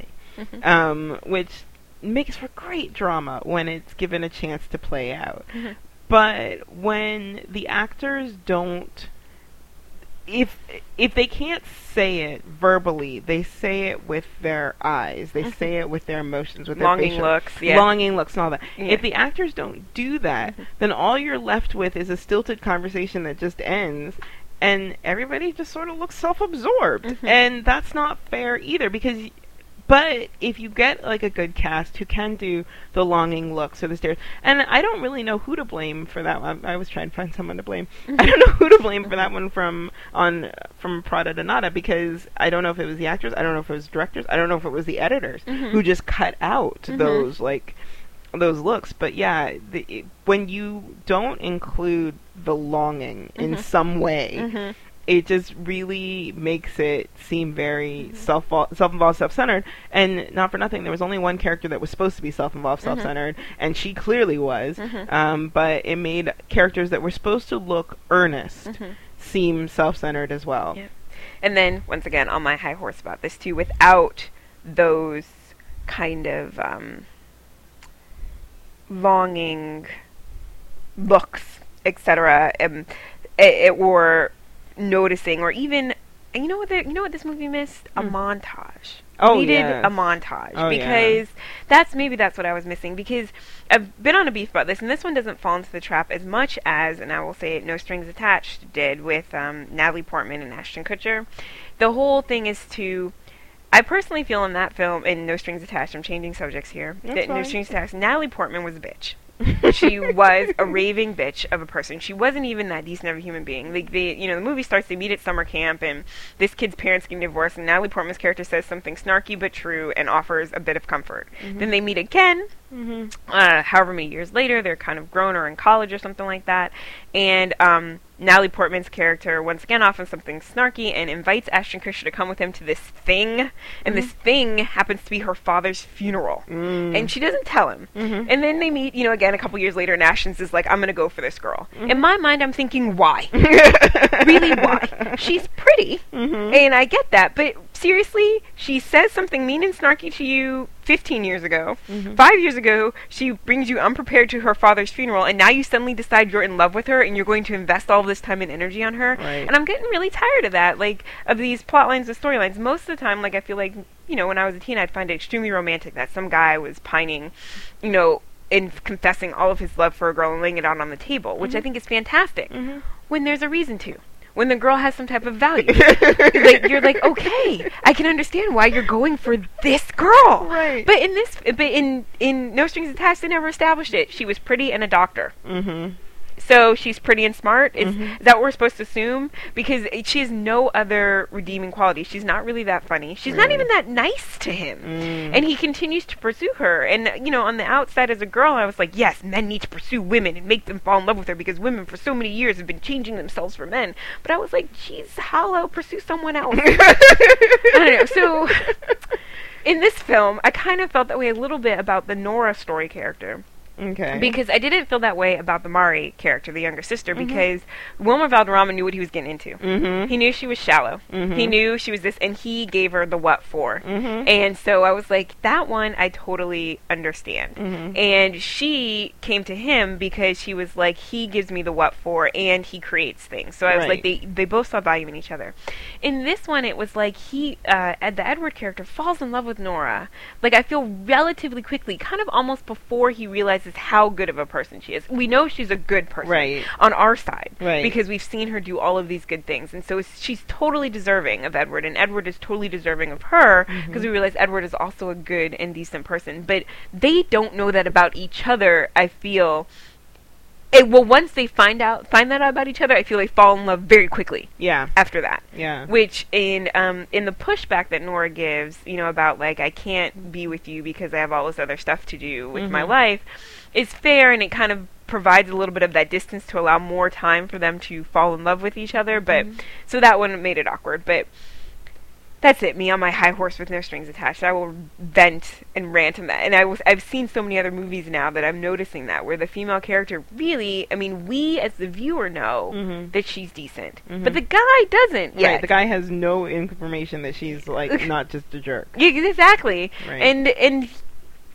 Which makes for great drama when it's given a chance to play out. But when the actors don't if they can't say it verbally, they say it with their eyes. They say it with their emotions, with their longing looks, yeah. longing looks, and all that. Yeah. If the actors don't do that, then all you're left with is a stilted conversation that just ends, and everybody just sort of looks self-absorbed, and that's not fair either. Because, but if you get like a good cast who can do the longing looks or the stares, and I don't really know who to blame for that one. I was trying to find someone to blame. I don't know who to blame for that one from Prada to Nada, because I don't know if it was the actors, I don't know if it was directors, I don't know if it was the editors who just cut out those looks. But yeah, when you don't include the longing in some way, it just really makes it seem very self-involved, self-centered. And not for nothing, there was only one character that was supposed to be self-involved, self-centered, and she clearly was. But it made characters that were supposed to look earnest seem self-centered as well. Yep. And then, once again, on my high horse about this too, without those kind of longing looks, etc., or noticing, or even, and you know what this movie missed? A montage. Needed a montage, because that's what I was missing, because I've been on a beef about this, and this one doesn't fall into the trap as much as, and I will say it, No Strings Attached did with Natalie Portman and Ashton Kutcher. The whole thing is I personally feel in that film, in No Strings Attached, I'm changing subjects here, that No Strings Attached, Natalie Portman was a bitch. She was a raving bitch of a person. She wasn't even that decent of a human being. The movie starts, they meet at summer camp, and this kid's parents getting divorced, and Natalie Portman's character says something snarky but true and offers a bit of comfort. Then they meet again, however many years later, they're kind of grown or in college or something like that, and Natalie Portman's character once again offers something snarky and invites Ashton Kutcher to come with him to this thing, and this thing happens to be her father's funeral, and she doesn't tell him. And then they meet, again a couple years later, and Ashton's is like, I'm gonna go for this girl. In my mind, I'm thinking, why? Really, why? She's pretty, and I get that, but seriously, she says something mean and snarky to you 15 years ago. 5 years ago, she brings you unprepared to her father's funeral, and now you suddenly decide you're in love with her, and you're going to invest all this time and energy on her. Right. And I'm getting really tired of that, of these plot lines and storylines. Most of the time, I feel like, when I was a teen, I'd find it extremely romantic that some guy was pining, in confessing all of his love for a girl and laying it out on the table, which I think is fantastic. When there's a reason to. When the girl has some type of value. You're like, okay, I can understand why you're going for this girl. Right. But in No Strings Attached, they never established it. She was pretty and a doctor. So she's pretty and smart? Is that what we're supposed to assume? Because she has no other redeeming quality. She's not really that funny. She's not even that nice to him. And he continues to pursue her. And, on the outside as a girl, I was like, yes, men need to pursue women and make them fall in love with her, because women for so many years have been changing themselves for men. But I was like, geez, hollow, pursue someone else. I don't know. So, in this film, I kind of felt that way a little bit about the Nora Story character. Okay. Because I didn't feel that way about the Mari character, the younger sister, because Wilmer Valderrama knew what he was getting into. He knew she was shallow. He knew she was this, and he gave her the what for. And so I was like, that one I totally understand. And she came to him because she was like, he gives me the what for, and he creates things. So I was like, they both saw value in each other. In this one, it was like the Edward character falls in love with Nora. I feel relatively quickly, kind of almost before he realizes how good of a person she is. We know she's a good person on our side, because we've seen her do all of these good things, and so she's totally deserving of Edward, and Edward is totally deserving of her, because we realize Edward is also a good and decent person. But they don't know that about each other, I feel. Once they find that out about each other, I feel they fall in love very quickly. Yeah. After that. Yeah. Which in the pushback that Nora gives, about I can't be with you because I have all this other stuff to do with my life, is fair, and it kind of provides a little bit of that distance to allow more time for them to fall in love with each other. But so that one made it awkward. But that's it, me on my high horse with No Strings Attached. I will vent and rant on that. And I've seen so many other movies now that I'm noticing that, where the female character really, we as the viewer know that she's decent. But the guy doesn't yet. Right, the guy has no information that she's, not just a jerk. Yeah, exactly. Right. And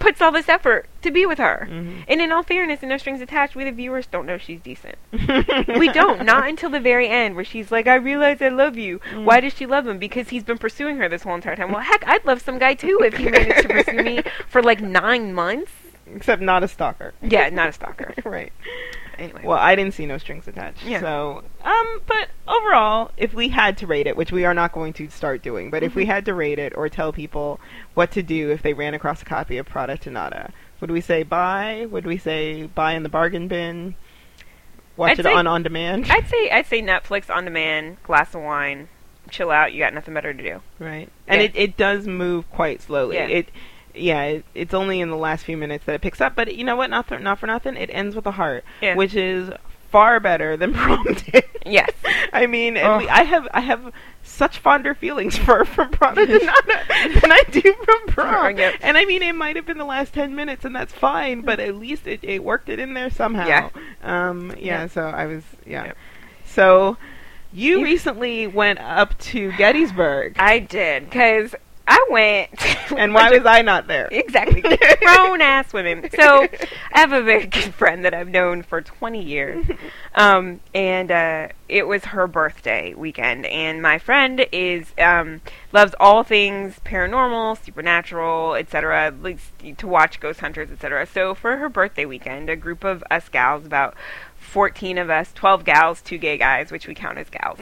puts all this effort to be with her. Mhm. And in all fairness, and no strings attached, we the viewers don't know she's decent. We don't. Not until the very end, where she's like, I realize I love you. Why does she love him? Because he's been pursuing her this whole entire time. Well, heck, I'd love some guy, too, if he managed to pursue me for, like, 9 months. Except not a stalker. Yeah, not a stalker. Right. Anyway. Well, I didn't see No Strings Attached. Yeah. So, but overall, if we had to rate it, which we are not going to start doing, but if we had to rate it or tell people what to do if they ran across a copy of Prada to Nada, would we say buy? Would we say buy in the bargain bin? Watch it on demand? I'd say Netflix on demand, glass of wine, chill out. You got nothing better to do. Right. And Yeah. it does move quite slowly. Yeah. It's only in the last few minutes that it picks up, but you know what? Not for nothing. It ends with a heart, Yeah. which is far better than Prom did. Yes. I mean, Oh. I have such fonder feelings from Prada to Nada than I do from Prom. Yep. And I mean, it might have been the last 10 minutes, and that's fine, but at least it worked it in there somehow. Yeah. Yeah. So I was Yep. So you recently went up to Gettysburg. I did, because I went. And why was I not there? Exactly. Grown ass women. So I have a very good friend that I've known for 20 years. And it was her birthday weekend. And my friend is loves all things paranormal, supernatural, etc. Likes to watch ghost hunters, etc. So for her birthday weekend, a group of us gals, about 14 of us, 12 gals, 2 gay guys, which we count as gals,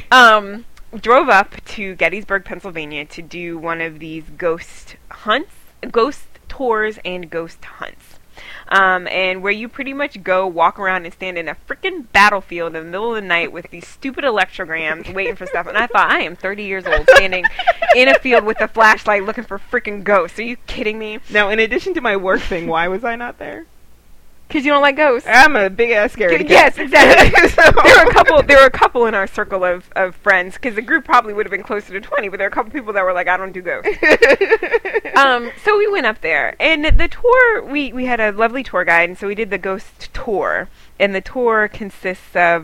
drove up to Gettysburg, Pennsylvania to do one of these ghost tours and ghost hunts. And where you pretty much go walk around and stand in a freaking battlefield in the middle of the night with these stupid electrograms waiting for stuff. And I thought, I am 30 years old standing in a field with a flashlight looking for freaking ghosts. Are you kidding me? Now, in addition to my work thing, why was I not there? Because you don't like ghosts. I'm a big ass scaredy cat. Yes, exactly. There were a couple in our circle of friends, because the group probably would have been closer to 20, but there were a couple people that were like, I don't do ghosts. So we went up there, and the tour, we had a lovely tour guide, and so we did the ghost tour, and the tour consists of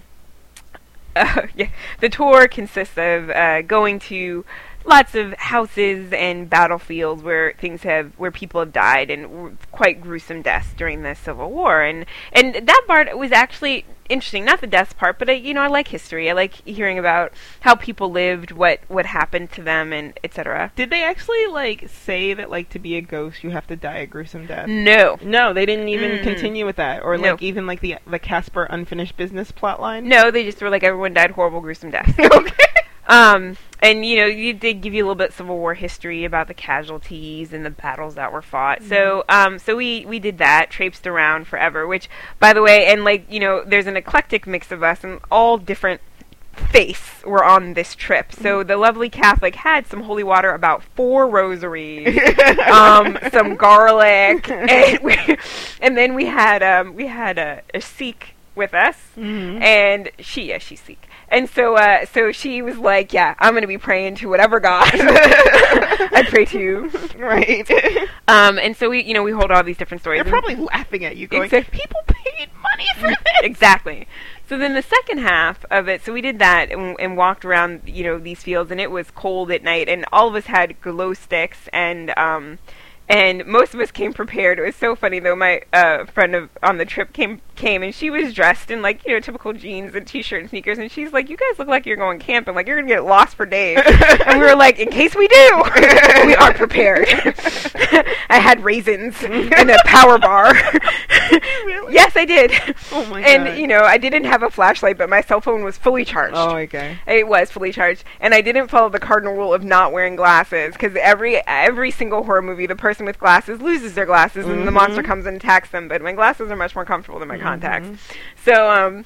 going to lots of houses and battlefields where people have died, and quite gruesome deaths during the Civil War, and that part was actually interesting. Not the deaths part, but I like history. I like hearing about how people lived, what happened to them, and etc. Did they actually say that to be a ghost you have to die a gruesome death? No, they didn't even continue with that, or No. even the Casper unfinished business plot line. No, they just were like, everyone died horrible, gruesome deaths. Okay. And you did give you a little bit of Civil War history about the casualties and the battles that were fought. So we did that, traipsed around forever, which, by the way, and there's an eclectic mix of us, and all different faiths were on this trip. So the lovely Catholic had some holy water, about 4 rosaries, some garlic, and then we had a Sikh with us, and she's Sikh. And so she was like, yeah, I'm going to be praying to whatever God I pray to. Right. And so we hold all these different stories. They're probably laughing at you going, Exactly. people paid money for this. Exactly. So then the second half of it, so we did that and walked around, these fields, and it was cold at night, and all of us had glow sticks, and most of us came prepared. It was so funny, though. My friend on the trip came, and she was dressed in typical jeans and t-shirt and sneakers, and she's like, "You guys look like you're going camping. Like you're gonna get lost for days." And we were like, "In case we do, we are prepared." I had raisins and a power bar. Really? Yes, I did. Oh my And God. I didn't have a flashlight, but my cell phone was fully charged. Oh, okay. It was fully charged, and I didn't follow the cardinal rule of not wearing glasses, because every single horror movie, the person with glasses loses their glasses, and the monster comes and attacks them. But my glasses are much more comfortable than my contacts. So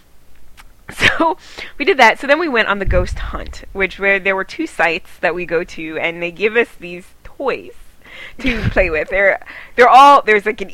we did that. So then we went on the ghost hunt, where there were 2 sites that we go to, and they give us these toys to play with. There's like an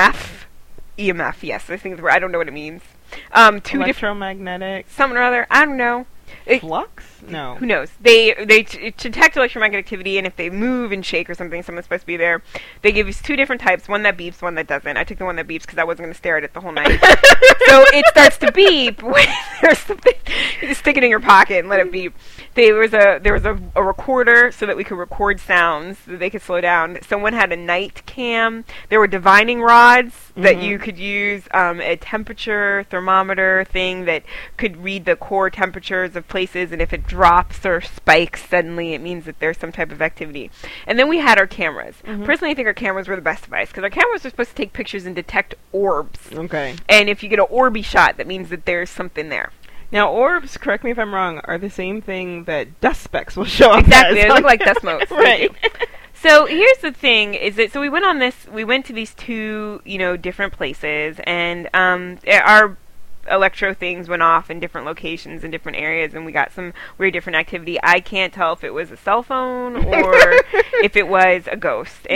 EMF, yes, I think I don't know what it means. 2 different Electromagnetic something or other. I don't know. flux? No. Who knows? They detect electromagnetic activity, and if they move and shake or something, someone's supposed to be there. They give us 2 different types, one that beeps, one that doesn't. I took the one that beeps because I wasn't going to stare at it the whole night. So it starts to beep when there's something. You just stick it in your pocket and let it beep. There was a recorder so that we could record sounds so that they could slow down. Someone had a night cam. There were divining rods that you could use, a temperature thermometer thing that could read the core temperatures of places, and if it drops or spikes suddenly, it means that there's some type of activity. And then we had our cameras. Personally, I think our cameras were the best device because our cameras are supposed to take pictures and detect orbs. Okay. And if you get an orby shot, that means that there's something there. Now, orbs, correct me if I'm wrong, are the same thing that dust specks will show up Exactly. as. They look like dust motes. Right. So here's the thing: is that so we went to these 2, different places, and our electro things went off in different locations in different areas, and we got some weird different activity. I can't tell if it was a cell phone or if it was a ghost,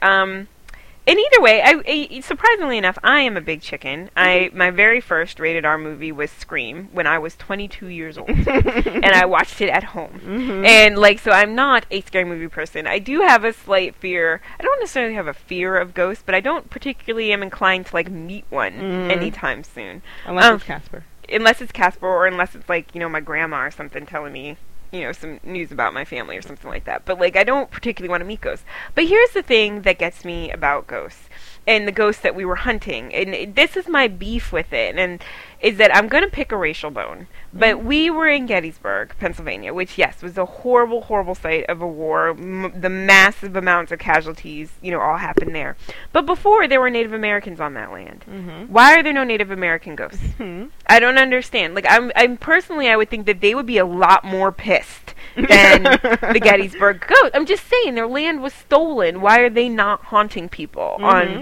and either way, I surprisingly enough, I am a big chicken. My very first rated R movie was Scream when I was 22 years old, and I watched it at home. And so I'm not a scary movie person. I do have a slight fear. I don't necessarily have a fear of ghosts, but I don't particularly am inclined to meet one anytime soon. Unless it's Casper. Unless it's Casper, or unless it's my grandma or something telling me some news about my family or something like that. But I don't particularly want to meet ghosts. But here's the thing that gets me about ghosts and the ghosts that we were hunting. And this is my beef with it, and is that I'm going to pick a racial bone. But we were in Gettysburg, Pennsylvania, which, yes, was a horrible, horrible site of a war. The massive amounts of casualties, all happened there. But before, there were Native Americans on that land. Why are there no Native American ghosts? I don't understand. I'm personally, I would think that they would be a lot more pissed than the Gettysburg ghosts. I'm just saying, their land was stolen. Why are they not haunting people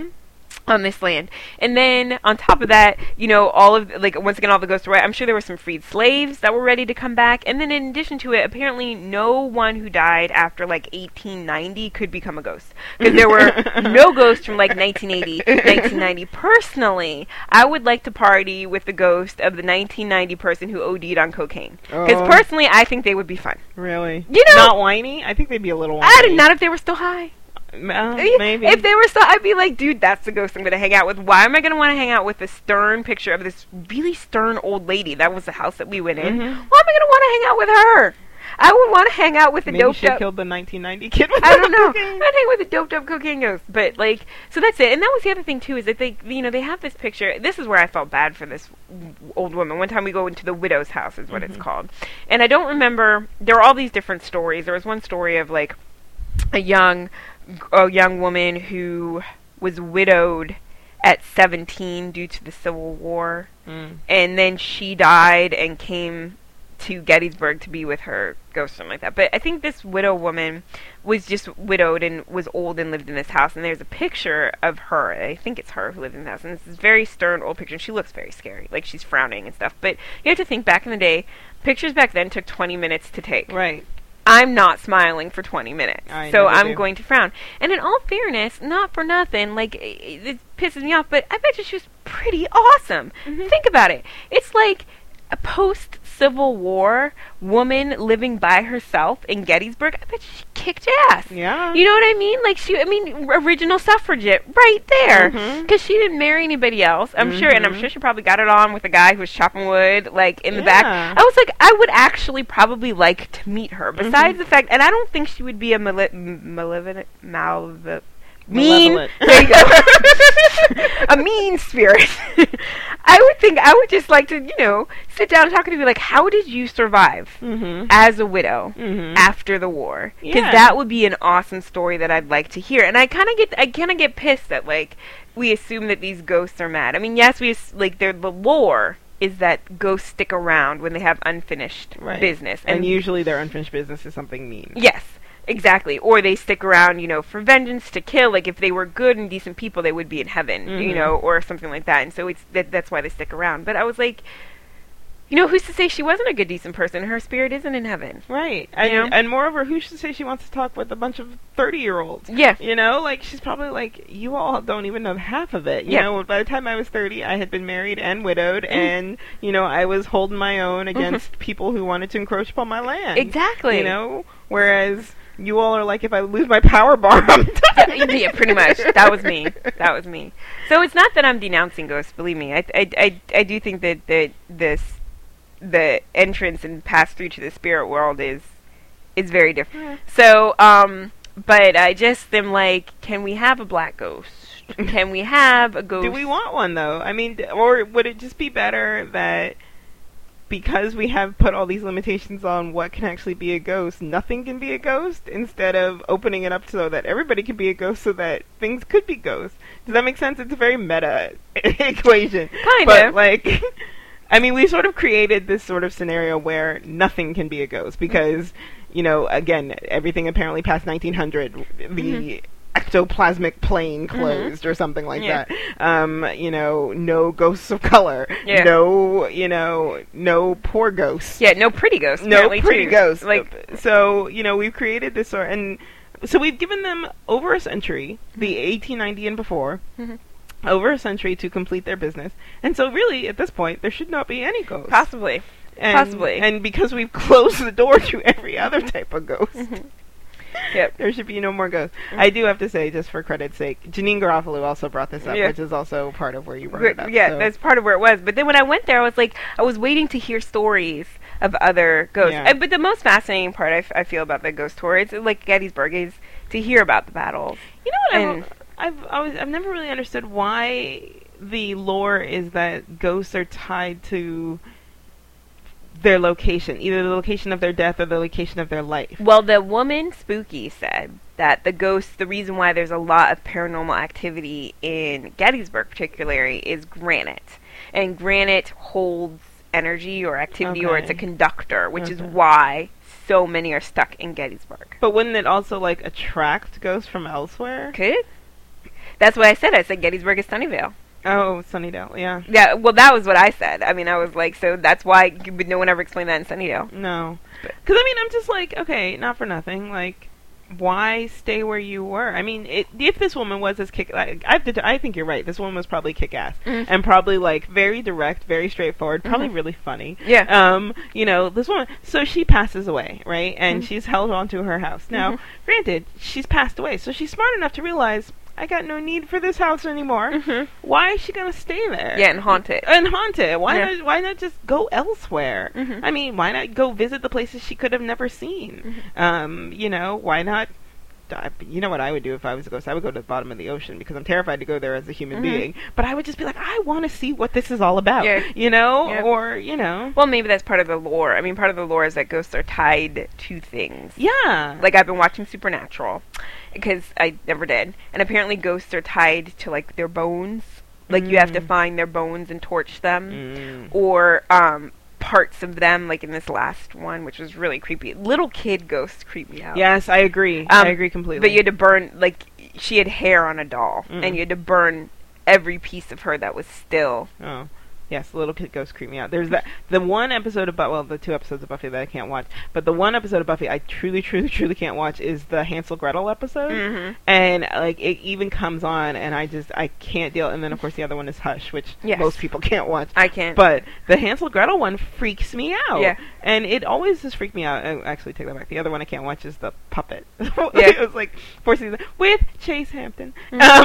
on this land? And then on top of that, all of once again all the ghosts were right. I'm sure there were some freed slaves that were ready to come back. And then in addition to it, apparently no one who died after 1890 could become a ghost, because there were no ghosts from 1980 1990. Personally, I would like to party with the ghost of the 1990 person who OD'd on cocaine, because personally I think they would be fun. Really? Not whiny? I think they'd be a little whiny. Not if they were still high. Maybe. If they were still, I'd be like, dude, that's the ghost I'm going to hang out with. Why am I going to want to hang out with a stern picture of this really stern old lady? That was the house that we went in. Why am I going to want to hang out with her? I would want to hang out with a doped up. Maybe she killed the 1990 kid with I don't know. cocaine. I'd hang with a doped up cocaine ghost. But so that's it. And that was the other thing too, is that they have this picture. This is where I felt bad for this old woman. One time we go into the widow's house, is what it's called. And I don't remember. There were all these different stories. There was one story of a young woman who was widowed at 17 due to the Civil War, and then she died and came to Gettysburg to be with her ghost, something like that. But I think this widow woman was just widowed and was old and lived in this house, and there's a picture of her. I think it's her who lived in the house, and it's this very stern old picture, and she looks very scary, she's frowning and stuff. But you have to think, back in the day, pictures back then took 20 minutes to take. Right. I'm not smiling for 20 minutes, so I'm going to frown. And in all fairness, not for nothing, it pisses me off, but I bet you she was pretty awesome. Think about it. It's like a post-Civil War woman living by herself in Gettysburg. I bet she kicked ass. Yeah. You know what I mean? Original suffragette right there. Because she didn't marry anybody else, I'm sure, and I'm sure she probably got it on with a guy who was chopping wood, in the back. I was I would actually probably like to meet her, besides the fact, and I don't think she would be a malevolent, mean. There you go. A mean spirit. I would just like to, sit down and talk to you, how did you survive as a widow after the war? Because that would be an awesome story that I'd like to hear. And I kind of get pissed that we assume that these ghosts are mad. I mean, yes, the lore is that ghosts stick around when they have unfinished business, and usually their unfinished business is something mean. Yes. Exactly. Or they stick around, for vengeance, to kill. If they were good and decent people, they would be in heaven, or something like that. And so that's why they stick around. But I was who's to say she wasn't a good, decent person? Her spirit isn't in heaven. Right. And moreover, who should say she wants to talk with a bunch of 30-year-olds? Yeah. Like, she's probably like, you all don't even know half of it. You know, by the time I was 30, I had been married and widowed, and, I was holding my own against people who wanted to encroach upon my land. Exactly. Whereas you all are like, if I lose my power bar, I'm done. Yeah, pretty much. That was me. So it's not that I'm denouncing ghosts, believe me. I do think that the entrance and pass through to the spirit world is very different. Yeah. So, but I just am like, can we have a black ghost? Can we have a ghost? Do we want one, though? I mean, or would it just be better that because we have put all these limitations on what can actually be a ghost, nothing can be a ghost, instead of opening it up so that everybody can be a ghost so that things could be ghosts? Does that make sense? It's a very meta equation. Kind but, of. like, I mean, we sort of created this sort of scenario where nothing can be a ghost because, again, everything apparently past 1900, the ectoplasmic plane closed or something like that. No ghosts of color. Yeah. No poor ghosts. Yeah, no pretty ghosts. No pretty too. ghosts. Like, so, we've created this sort, and so we've given them over a century, the 1890 and before, over a century to complete their business. And so really, at this point, there should not be any ghosts. Possibly. And because we've closed the door to every other type of ghost. Yep. There should be no more ghosts. I do have to say, just for credit's sake, Janine Garofalo also brought this up, which is also part of where you brought it up. Yeah, that's part of where it was. But then when I went there, I was waiting to hear stories of other ghosts. Yeah. But the most fascinating part I feel about the ghost tour, it's like Gettysburg, is to hear about the battles. You know what? I've never really understood why the lore is that ghosts are tied to their location, either the location of their death or the location of their life. Well, the woman Spooky said that the reason why there's a lot of paranormal activity in Gettysburg particularly is granite. And granite holds energy or activity, or it's a conductor, which is why so many are stuck in Gettysburg. But wouldn't it also, like, attract ghosts from elsewhere? Could. That's what I said. I said Gettysburg is Sunnyvale. Oh, Sunnydale, yeah. Yeah, well, that was what I said. I mean, I was like, so that's why, but no one ever explained that in Sunnydale. No. Because, I mean, I'm just like, okay, not for nothing, like, why stay where you were? I mean, if this woman was as I think you're right, this woman was probably kick-ass, and probably, like, very direct, very straightforward, probably really funny. Yeah. This woman, so she passes away, right? And she's held on to her house. Now, granted, she's passed away, so she's smart enough to realize, I got no need for this house anymore. Why is she gonna stay there? Yeah, and haunt it. Why not just go elsewhere? I mean, why not go visit the places she could have never seen? Why not? You know what I would do if I was a ghost? I would go to the bottom of the ocean because I'm terrified to go there as a human being. But I would just be like, I want to see what this is all about. Yeah. Well, maybe that's part of the lore. I mean, part of the lore is that ghosts are tied to things. Yeah. Like, I've been watching Supernatural because I never did, and apparently ghosts are tied to, like, their bones. Like, you have to find their bones and torch them, or parts of them, like in this last one, which was really creepy. Little kid ghosts creep me out. Yes, I agree. I agree completely. But you had to burn, like, she had hair on a doll, and you had to burn every piece of her that was still. Oh. Yes, the little kid ghosts creep me out. There's the one episode of the 2 episodes of Buffy that I can't watch, but the one episode of Buffy I truly can't watch is the Hansel Gretel episode, and like it even comes on, and I can't deal. And then of course the other one is Hush, which most people can't watch. I can't. But the Hansel Gretel one freaks me out. Yeah, and it always just freaked me out. Actually, take that back. The other one I can't watch is the Puppet. It was like 4 seasons with Chase Hampton.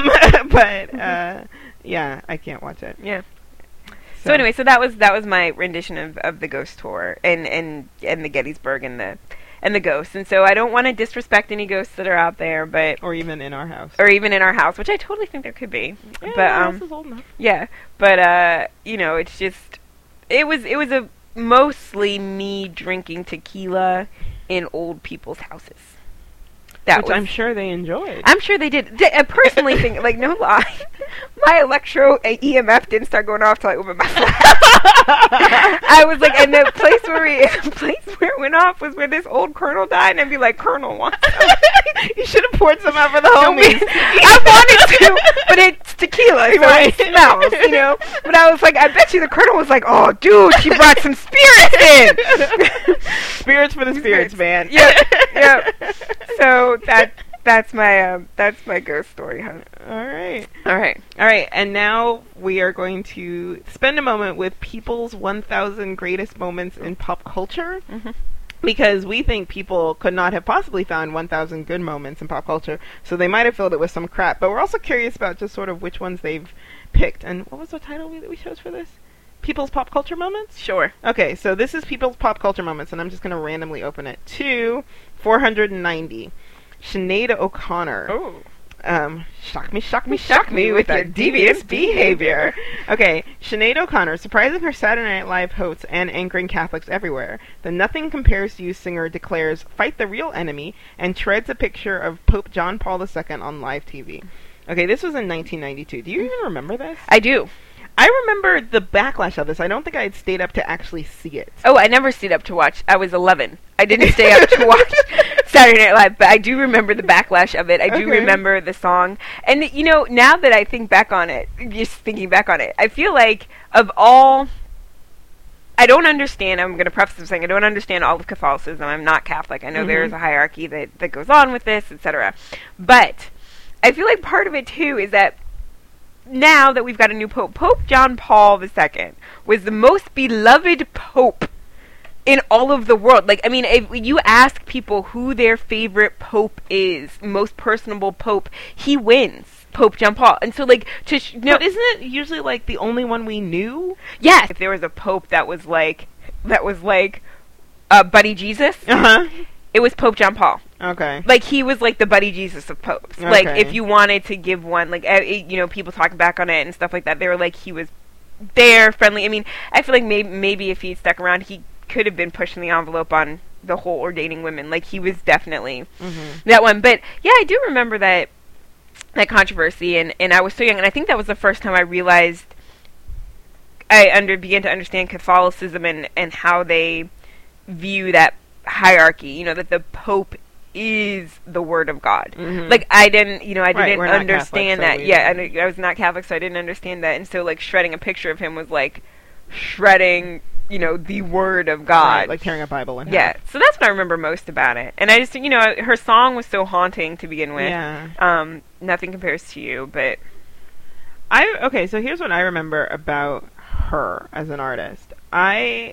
Yeah, I can't watch it. Yeah. So anyway, that was my rendition of the ghost tour and the Gettysburg and the ghosts. And so I don't want to disrespect any ghosts that are out there, but or even in our house, which I totally think there could be. Yeah, but our house is old enough. Yeah, but it's just it was a mostly me drinking tequila in old people's houses. Which I'm sure they enjoyed. I'm sure they did. I personally think, like, no lie. my electro EMF didn't start going off till I opened my flash. I was like, and the place where it went off was where this old colonel died, and I'd be like, Colonel, what? You should have poured some out for the homies. I wanted to, but it's tequila, so Right. it smells, you know? But I was like, I bet you the colonel was like, oh, dude, she brought some spirits in. Spirits for the spirits, man. Yep. So that's my ghost story, huh? All right. All right. And now we are going to spend a moment with people's 1,000 greatest moments in pop culture. Mm-hmm. Because we think people could not have possibly found 1,000 good moments in pop culture, so they might have filled it with some crap. But we're also curious about just sort of which ones they've picked. And what was the title that we chose for this? People's pop culture moments? Sure. Okay, so this is people's pop culture moments, and I'm just going to randomly open it to 490. Sinead O'Connor. Oh. Shock me with your devious behavior. Okay, Sinead O'Connor, surprising her Saturday Night Live hosts and anchoring Catholics everywhere. The Nothing Compares to You singer declares, "Fight the real enemy," and treads a picture of Pope John Paul II on live TV. Okay, this was in 1992. Do you even remember this? I do. I remember the backlash of this. I don't think I had stayed up to actually see it. Oh, I never stayed up to watch. I was 11. I didn't stay up to watch Saturday Night Live, but I do remember the backlash of it. I do Okay. remember the song. And, you know, now that I think back on it, just thinking back on it, I feel like of all... I don't understand, I'm going to preface this saying, I don't understand all of Catholicism. I'm not Catholic. I know there is a hierarchy that goes on with this, etc. But I feel like part of it, too, is that now that we've got a new pope, Pope John Paul II was the most beloved pope in all of the world. Like, I mean, if you ask people who their favorite pope is, most personable pope, he wins. Pope John Paul. And so, like, But isn't it usually, like, the only one we knew? yes, if there was a pope that was like Buddy Jesus, Uh-huh. it was Pope John Paul. Okay. Like, he was like the Buddy Jesus of popes. Like, Okay. if you wanted to give one, like, you know, people talking back on it and stuff like that, they were like, he was there, friendly. I mean, I feel like maybe if he'd stuck around, he could have been pushing the envelope on the whole ordaining women. Like, he was definitely that one. But yeah, I do remember that controversy, and I was so young, and I think that was the first time I realized began to understand Catholicism and how they view that hierarchy. You know, that the Pope is the Word of God. Like, I didn't Right, we're not understand Catholic, that. so Yeah, I was not Catholic, so I didn't understand that. And so, like, shredding a picture of him was like shredding, you know, the Word of God. Right, like tearing a Bible in Yeah, half. so that's what I remember most about it. And I just, you know, her song was so haunting to begin with. Yeah. Nothing Compares to You, but Okay, so here's what I remember about her as an artist. I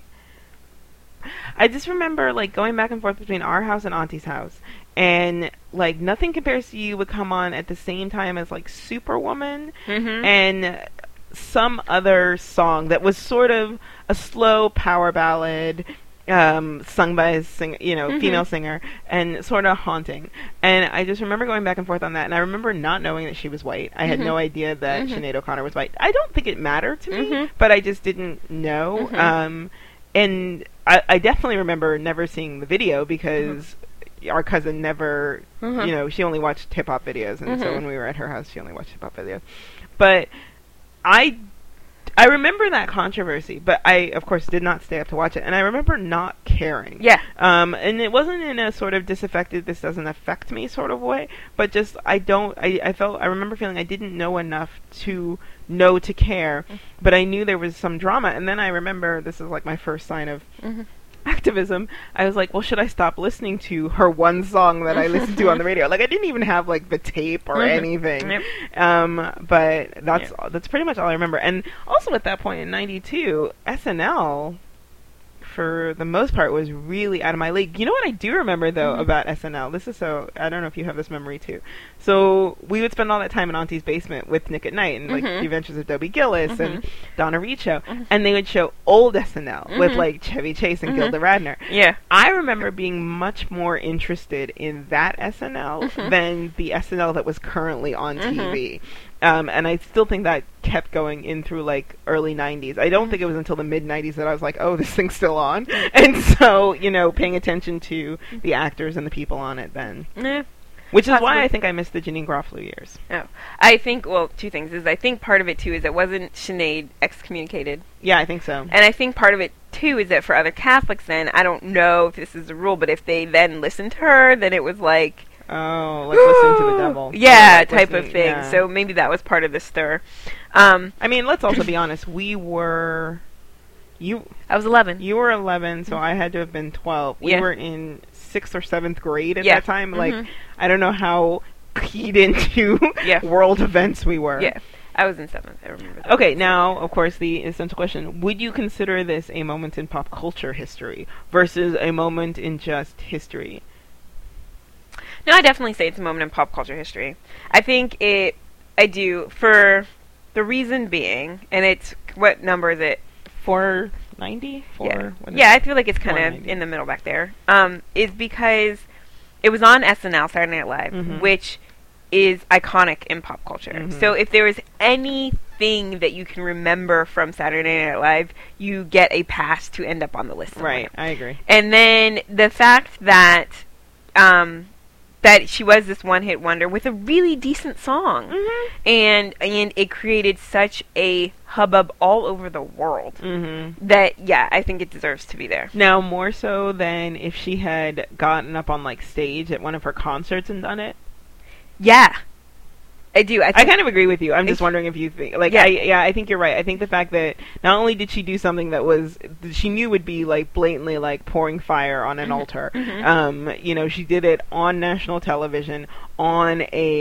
just remember, like, going back and forth between our house and Auntie's house, and, like, Nothing Compares to You would come on at the same time as, like, Superwoman and some other song that was sort of a slow power ballad sung by a female singer, and sort of haunting. And I just remember going back and forth on that, and I remember not knowing that she was white. I had no idea that Sinead O'Connor was white. I don't think it mattered to me, but I just didn't know. And I definitely remember never seeing the video because our cousin never, you know, she only watched hip-hop videos, and so when we were at her house, she only watched hip-hop videos. But I remember that controversy, but I, of course, did not stay up to watch it, and I remember not caring. yeah. And it wasn't in a sort of disaffected, this doesn't affect me sort of way, but just, I remember feeling I didn't know enough to know to care, but I knew there was some drama, and then I remember, this is like my first sign of activism, I was like, well, should I stop listening to her one song that I listened to on the radio? Like, I didn't even have, like, the tape or anything. Yep. But that's pretty much all I remember. And also at that point in 92, SNL, for the most part, was really out of my league. You know what I do remember, though, about SNL? This is so... I don't know if you have this memory, too. So, we would spend all that time in Auntie's basement with Nick at Night and, like, The Adventures of Dobie Gillis and Donna Reed show. And they would show old SNL with, like, Chevy Chase and Gilda Radner. Yeah. I remember being much more interested in that SNL than the SNL that was currently on TV. And I still think that kept going in through, like, early 90s. I don't think it was until the mid-90s that I was like, oh, this thing's still on. And so, you know, paying attention to the actors and the people on it then. Yeah. Which is why Possibly. I think I missed the Janine Garofalo years. Oh, I think, well, two things is I think part of it too is it wasn't Sinead excommunicated, Yeah, I think so. and I think part of it too is that for other Catholics, then I don't know if this is a rule, but if they then listened to her, then it was like, Oh, like listening to the devil. yeah, Like type of listening- thing. yeah. So maybe that was part of the stir. I mean, let's also be honest. We were, I was 11. you were 11, so I had to have been 12. We Yeah. were in 6th or 7th grade at Yeah. that time. Like, Mhm. I don't know how keyed into Yeah. world events we were. Yeah, I was in 7th. I remember that. Okay, now, of course, the essential question. Would you consider this a moment in pop culture history versus a moment in just history? No, I definitely say it's a moment in pop culture history. I think I do, for the reason being, and it's, what number is it? 490? Yeah, I feel like it's kind of 490. in the middle back there. Is because it was on SNL, Saturday Night Live, Mhm. which is iconic in pop culture. Mhm. So if there is anything that you can remember from Saturday Night Live, you get a pass to end up on the list somewhere. Right, I agree. And then the fact that that she was this one-hit wonder with a really decent song, and it created such a hubbub all over the world that I think it deserves to be there. Now, more so than if she had gotten up on like stage at one of her concerts and done it. Yeah, I do. I I think kind of agree with you. I'm just It's- wondering if you think, like, Yeah. I think you're right. I think the fact that not only did she do something that she knew would be like blatantly like pouring fire on an altar, she did it on national television on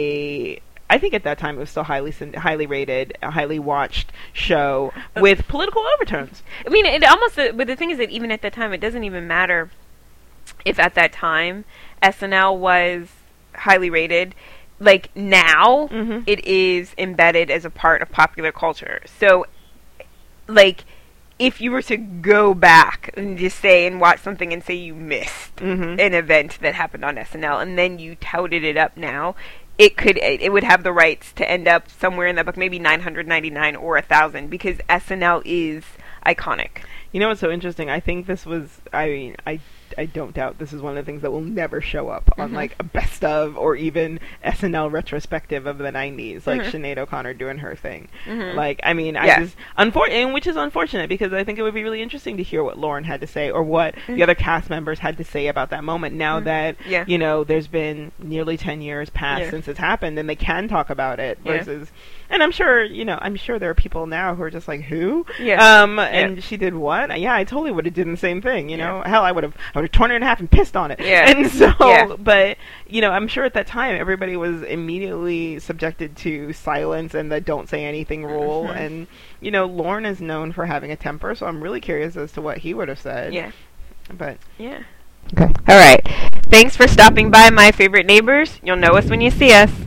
I think at that time it was still highly rated, a highly watched show with political overtones. I mean, it almost. But the thing is that even at that time, it doesn't even matter if at that time SNL was highly rated. Like now, Mhm. it is embedded as a part of popular culture. So, like, if you were to go back and just say and watch something and say you missed Mhm. an event that happened on SNL and then you touted it up now, it would have the rights to end up somewhere in that book, maybe 999 or 1,000, because SNL is iconic. You know what's so interesting? I think this was. I mean, I don't doubt this is one of the things that will never show up on like a best of or even SNL retrospective of the 90s, like Sinead O'Connor doing her thing. Like, I mean, I just which is unfortunate because I think it would be really interesting to hear what Lauren had to say or what the other cast members had to say about that moment. Now that there's been nearly 10 years past since it's happened, and they can talk about it versus. And I'm sure there are people now who are just like, who? And she did what? Yeah, I totally would have done the same thing. You know, hell, I would have torn it in half and pissed on it. Yeah. And so, but I'm sure at that time everybody was immediately subjected to silence and the don't say anything rule. And Lauren is known for having a temper, so I'm really curious as to what he would have said. Yeah. But yeah. Okay. All right. Thanks for stopping by, my favorite neighbors. You'll know us when you see us.